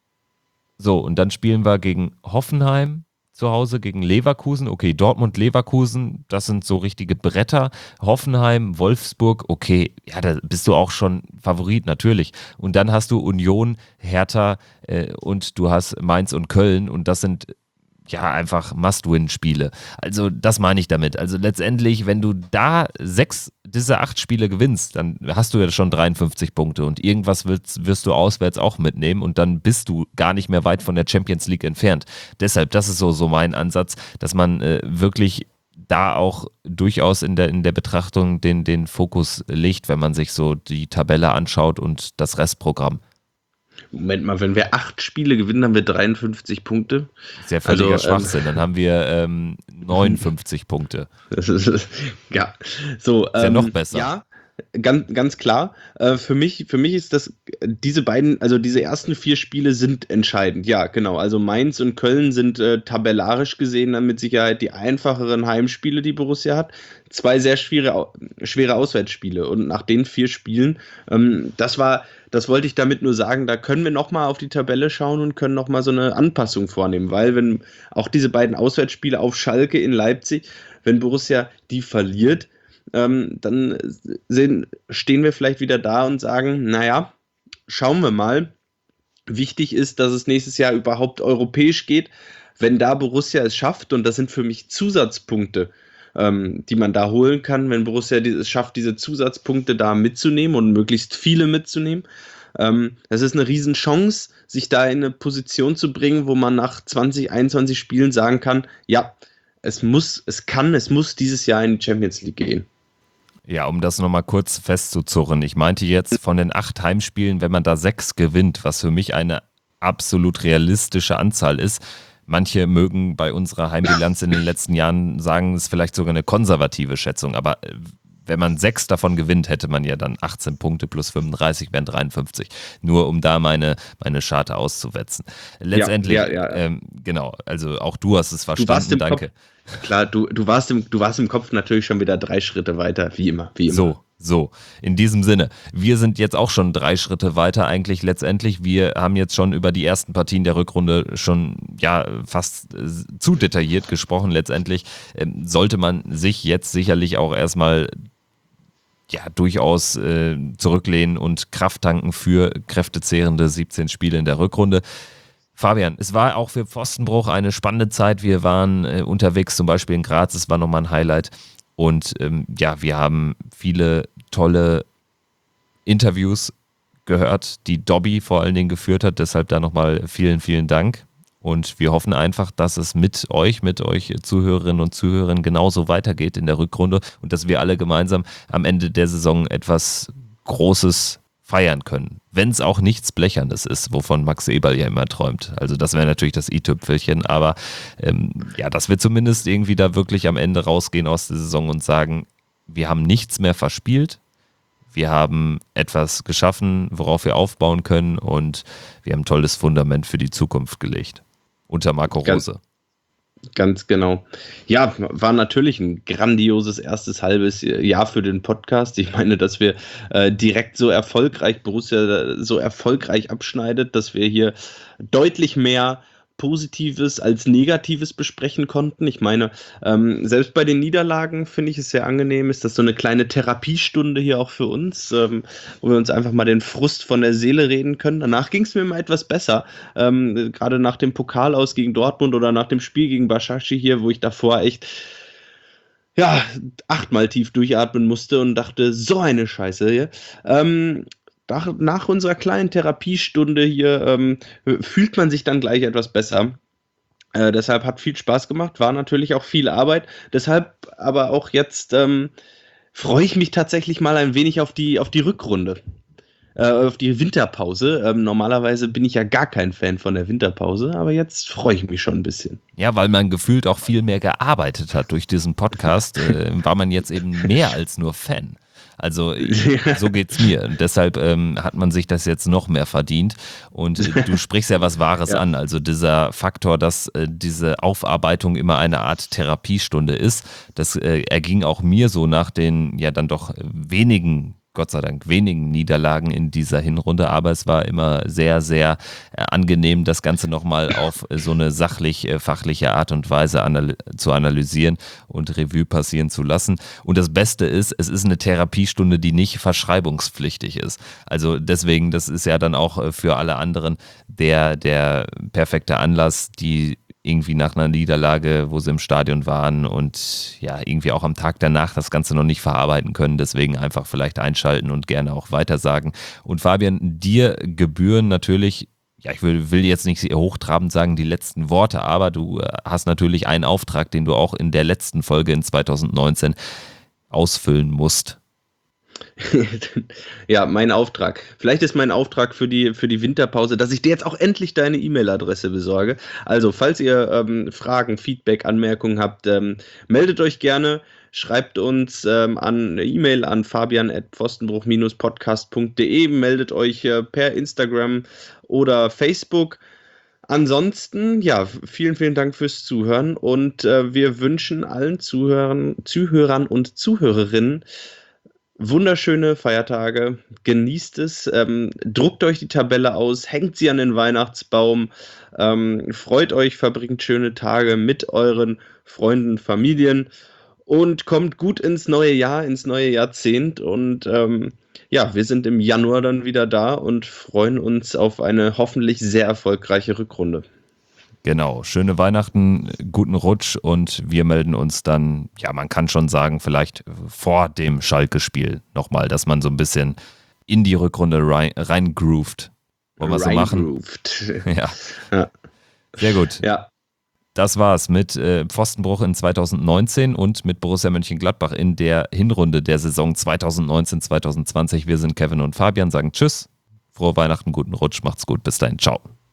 so, und dann spielen wir gegen Hoffenheim, zu Hause gegen Leverkusen, okay, Dortmund, Leverkusen, das sind so richtige Bretter. Hoffenheim, Wolfsburg, okay, ja, da bist du auch schon Favorit, natürlich. Und dann hast du Union, Hertha äh, und du hast Mainz und Köln und das sind ja einfach Must-Win-Spiele. Also das meine ich damit. Also letztendlich, wenn du da sechs dieser acht Spiele gewinnst, dann hast du ja schon dreiundfünfzig Punkte und irgendwas wirst, wirst du auswärts auch mitnehmen und dann bist du gar nicht mehr weit von der Champions League entfernt. Deshalb, das ist so, so mein Ansatz, dass man äh, wirklich da auch durchaus in der, in der Betrachtung den, den Fokus legt, wenn man sich so die Tabelle anschaut und das Restprogramm. Moment mal, wenn wir acht Spiele gewinnen, haben wir dreiundfünfzig Punkte. Das ist ja völliger also, Schwachsinn. Ähm, dann haben wir ähm, neunundfünfzig Punkte. Das ist, ja, so. Ist ja ähm, noch besser. Ja, ganz, ganz klar. Äh, für mich, für mich ist das, diese beiden, also diese ersten vier Spiele sind entscheidend. Ja, genau. Also Mainz und Köln sind äh, tabellarisch gesehen dann mit Sicherheit die einfacheren Heimspiele, die Borussia hat. Zwei sehr schwere, schwere Auswärtsspiele. Und nach den vier Spielen, ähm, das war, das wollte ich damit nur sagen, da können wir nochmal auf die Tabelle schauen und können nochmal so eine Anpassung vornehmen. Weil wenn auch diese beiden Auswärtsspiele auf Schalke in Leipzig, wenn Borussia die verliert, Ähm, dann sehen, stehen wir vielleicht wieder da und sagen, naja, schauen wir mal. Wichtig ist, dass es nächstes Jahr überhaupt europäisch geht. Wenn da Borussia es schafft, und das sind für mich Zusatzpunkte, ähm, die man da holen kann, wenn Borussia es schafft, diese Zusatzpunkte da mitzunehmen und möglichst viele mitzunehmen. Ähm, das ist eine Riesenchance, sich da in eine Position zu bringen, wo man nach zwanzig, einundzwanzig Spielen sagen kann, ja, es muss, es kann, es muss dieses Jahr in die Champions League gehen. Ja, um das nochmal kurz festzuzurren. Ich meinte jetzt von den acht Heimspielen, wenn man da sechs gewinnt, was für mich eine absolut realistische Anzahl ist. Manche mögen bei unserer Heimbilanz in den letzten Jahren sagen, es ist vielleicht sogar eine konservative Schätzung, aber wenn man sechs davon gewinnt, hätte man ja dann achtzehn Punkte plus fünfunddreißig, wären dreiundfünfzig. Nur um da meine, meine Scharte auszuwetzen. Letztendlich, ja, ja, ja. Ähm, genau, also auch du hast es verstanden, danke. Kopf, klar, du, du, warst im, du warst im Kopf natürlich schon wieder drei Schritte weiter, wie immer. Wie immer. So, So, in diesem Sinne, wir sind jetzt auch schon drei Schritte weiter eigentlich letztendlich. Wir haben jetzt schon über die ersten Partien der Rückrunde schon ja fast äh, zu detailliert gesprochen. Letztendlich ähm, sollte man sich jetzt sicherlich auch erstmal ja durchaus äh, zurücklehnen und Kraft tanken für kräftezehrende siebzehn Spiele in der Rückrunde. Fabian, es war auch für Pfostenbruch eine spannende Zeit. Wir waren äh, unterwegs, zum Beispiel in Graz, es war nochmal ein Highlight. Und ähm, ja, wir haben viele tolle Interviews gehört, die Dobby vor allen Dingen geführt hat. Deshalb da nochmal vielen, vielen Dank. Und wir hoffen einfach, dass es mit euch, mit euch Zuhörerinnen und Zuhörern genauso weitergeht in der Rückrunde und dass wir alle gemeinsam am Ende der Saison etwas Großes feiern können. Wenn es auch nichts Blechernes ist, wovon Max Eberl ja immer träumt. Also das wäre natürlich das i-Tüpfelchen, aber ähm, ja, dass wir zumindest irgendwie da wirklich am Ende rausgehen aus der Saison und sagen, wir haben nichts mehr verspielt, wir haben etwas geschaffen, worauf wir aufbauen können und wir haben ein tolles Fundament für die Zukunft gelegt. Unter Marco Rose. Ganz, ganz genau. Ja, war natürlich ein grandioses erstes halbes Jahr für den Podcast. Ich meine, dass wir äh, direkt so erfolgreich, Borussia so erfolgreich abschneidet, dass wir hier deutlich mehr Positives als Negatives besprechen konnten. Ich meine, ähm, selbst bei den Niederlagen finde ich es sehr angenehm, ist das so eine kleine Therapiestunde hier auch für uns, ähm, wo wir uns einfach mal den Frust von der Seele reden können. Danach ging es mir mal etwas besser, ähm, gerade nach dem Pokal aus gegen Dortmund oder nach dem Spiel gegen Başakşehir hier, wo ich davor echt ja, achtmal tief durchatmen musste und dachte, so eine Scheiße hier. Ähm, Nach, nach unserer kleinen Therapiestunde hier ähm, fühlt man sich dann gleich etwas besser. Äh, deshalb hat viel Spaß gemacht, war natürlich auch viel Arbeit. Deshalb aber auch jetzt ähm, freue ich mich tatsächlich mal ein wenig auf die, auf die Rückrunde, äh, auf die Winterpause. Ähm, normalerweise bin ich ja gar kein Fan von der Winterpause, aber jetzt freue ich mich schon ein bisschen. Ja, weil man gefühlt auch viel mehr gearbeitet hat durch diesen Podcast, äh, war man jetzt eben mehr als nur Fan. Also so geht's mir. Und deshalb ähm, hat man sich das jetzt noch mehr verdient. Und äh, du sprichst ja was Wahres ja. an. Also dieser Faktor, dass äh, diese Aufarbeitung immer eine Art Therapiestunde ist, das äh, erging auch mir so nach den ja dann doch wenigen Gott sei Dank wenigen Niederlagen in dieser Hinrunde, aber es war immer sehr, sehr äh, angenehm, das Ganze nochmal auf äh, so eine sachlich-fachliche äh, Art und Weise anal- zu analysieren und Revue passieren zu lassen. Und das Beste ist, es ist eine Therapiestunde, die nicht verschreibungspflichtig ist. Also deswegen, das ist ja dann auch äh, für alle anderen der, der perfekte Anlass, die irgendwie nach einer Niederlage, wo sie im Stadion waren und ja, irgendwie auch am Tag danach das Ganze noch nicht verarbeiten können. Deswegen einfach vielleicht einschalten und gerne auch weitersagen. Und Fabian, dir gebühren natürlich, ja, ich will, will jetzt nicht hochtrabend sagen, die letzten Worte, aber du hast natürlich einen Auftrag, den du auch in der letzten Folge in zwanzig neunzehn ausfüllen musst. Ja, mein Auftrag. Vielleicht ist mein Auftrag für die, für die Winterpause, dass ich dir jetzt auch endlich deine E-Mail-Adresse besorge. Also, falls ihr ähm, Fragen, Feedback, Anmerkungen habt, ähm, meldet euch gerne. Schreibt uns ähm, an eine E-Mail an fabian at pfostenbruch podcast punkt de. Meldet euch äh, per Instagram oder Facebook. Ansonsten, ja, vielen, vielen Dank fürs Zuhören und äh, wir wünschen allen Zuhörern, Zuhörern und Zuhörerinnen wunderschöne Feiertage, genießt es, ähm, druckt euch die Tabelle aus, hängt sie an den Weihnachtsbaum, ähm, freut euch, verbringt schöne Tage mit euren Freunden, Familien und kommt gut ins neue Jahr, ins neue Jahrzehnt und ähm, ja, wir sind im Januar dann wieder da und freuen uns auf eine hoffentlich sehr erfolgreiche Rückrunde. Genau, schöne Weihnachten, guten Rutsch und wir melden uns dann, ja, man kann schon sagen, vielleicht vor dem Schalke-Spiel nochmal, dass man so ein bisschen in die Rückrunde rein, reingroovt. Wollen wir so machen? Ja. ja. Sehr gut. Ja. Das war's mit äh, Pfostenbruch in zwanzig neunzehn und mit Borussia Mönchengladbach in der Hinrunde der Saison zwanzig neunzehn zwanzig zwanzig. Wir sind Kevin und Fabian, sagen Tschüss, frohe Weihnachten, guten Rutsch, macht's gut, bis dahin, ciao.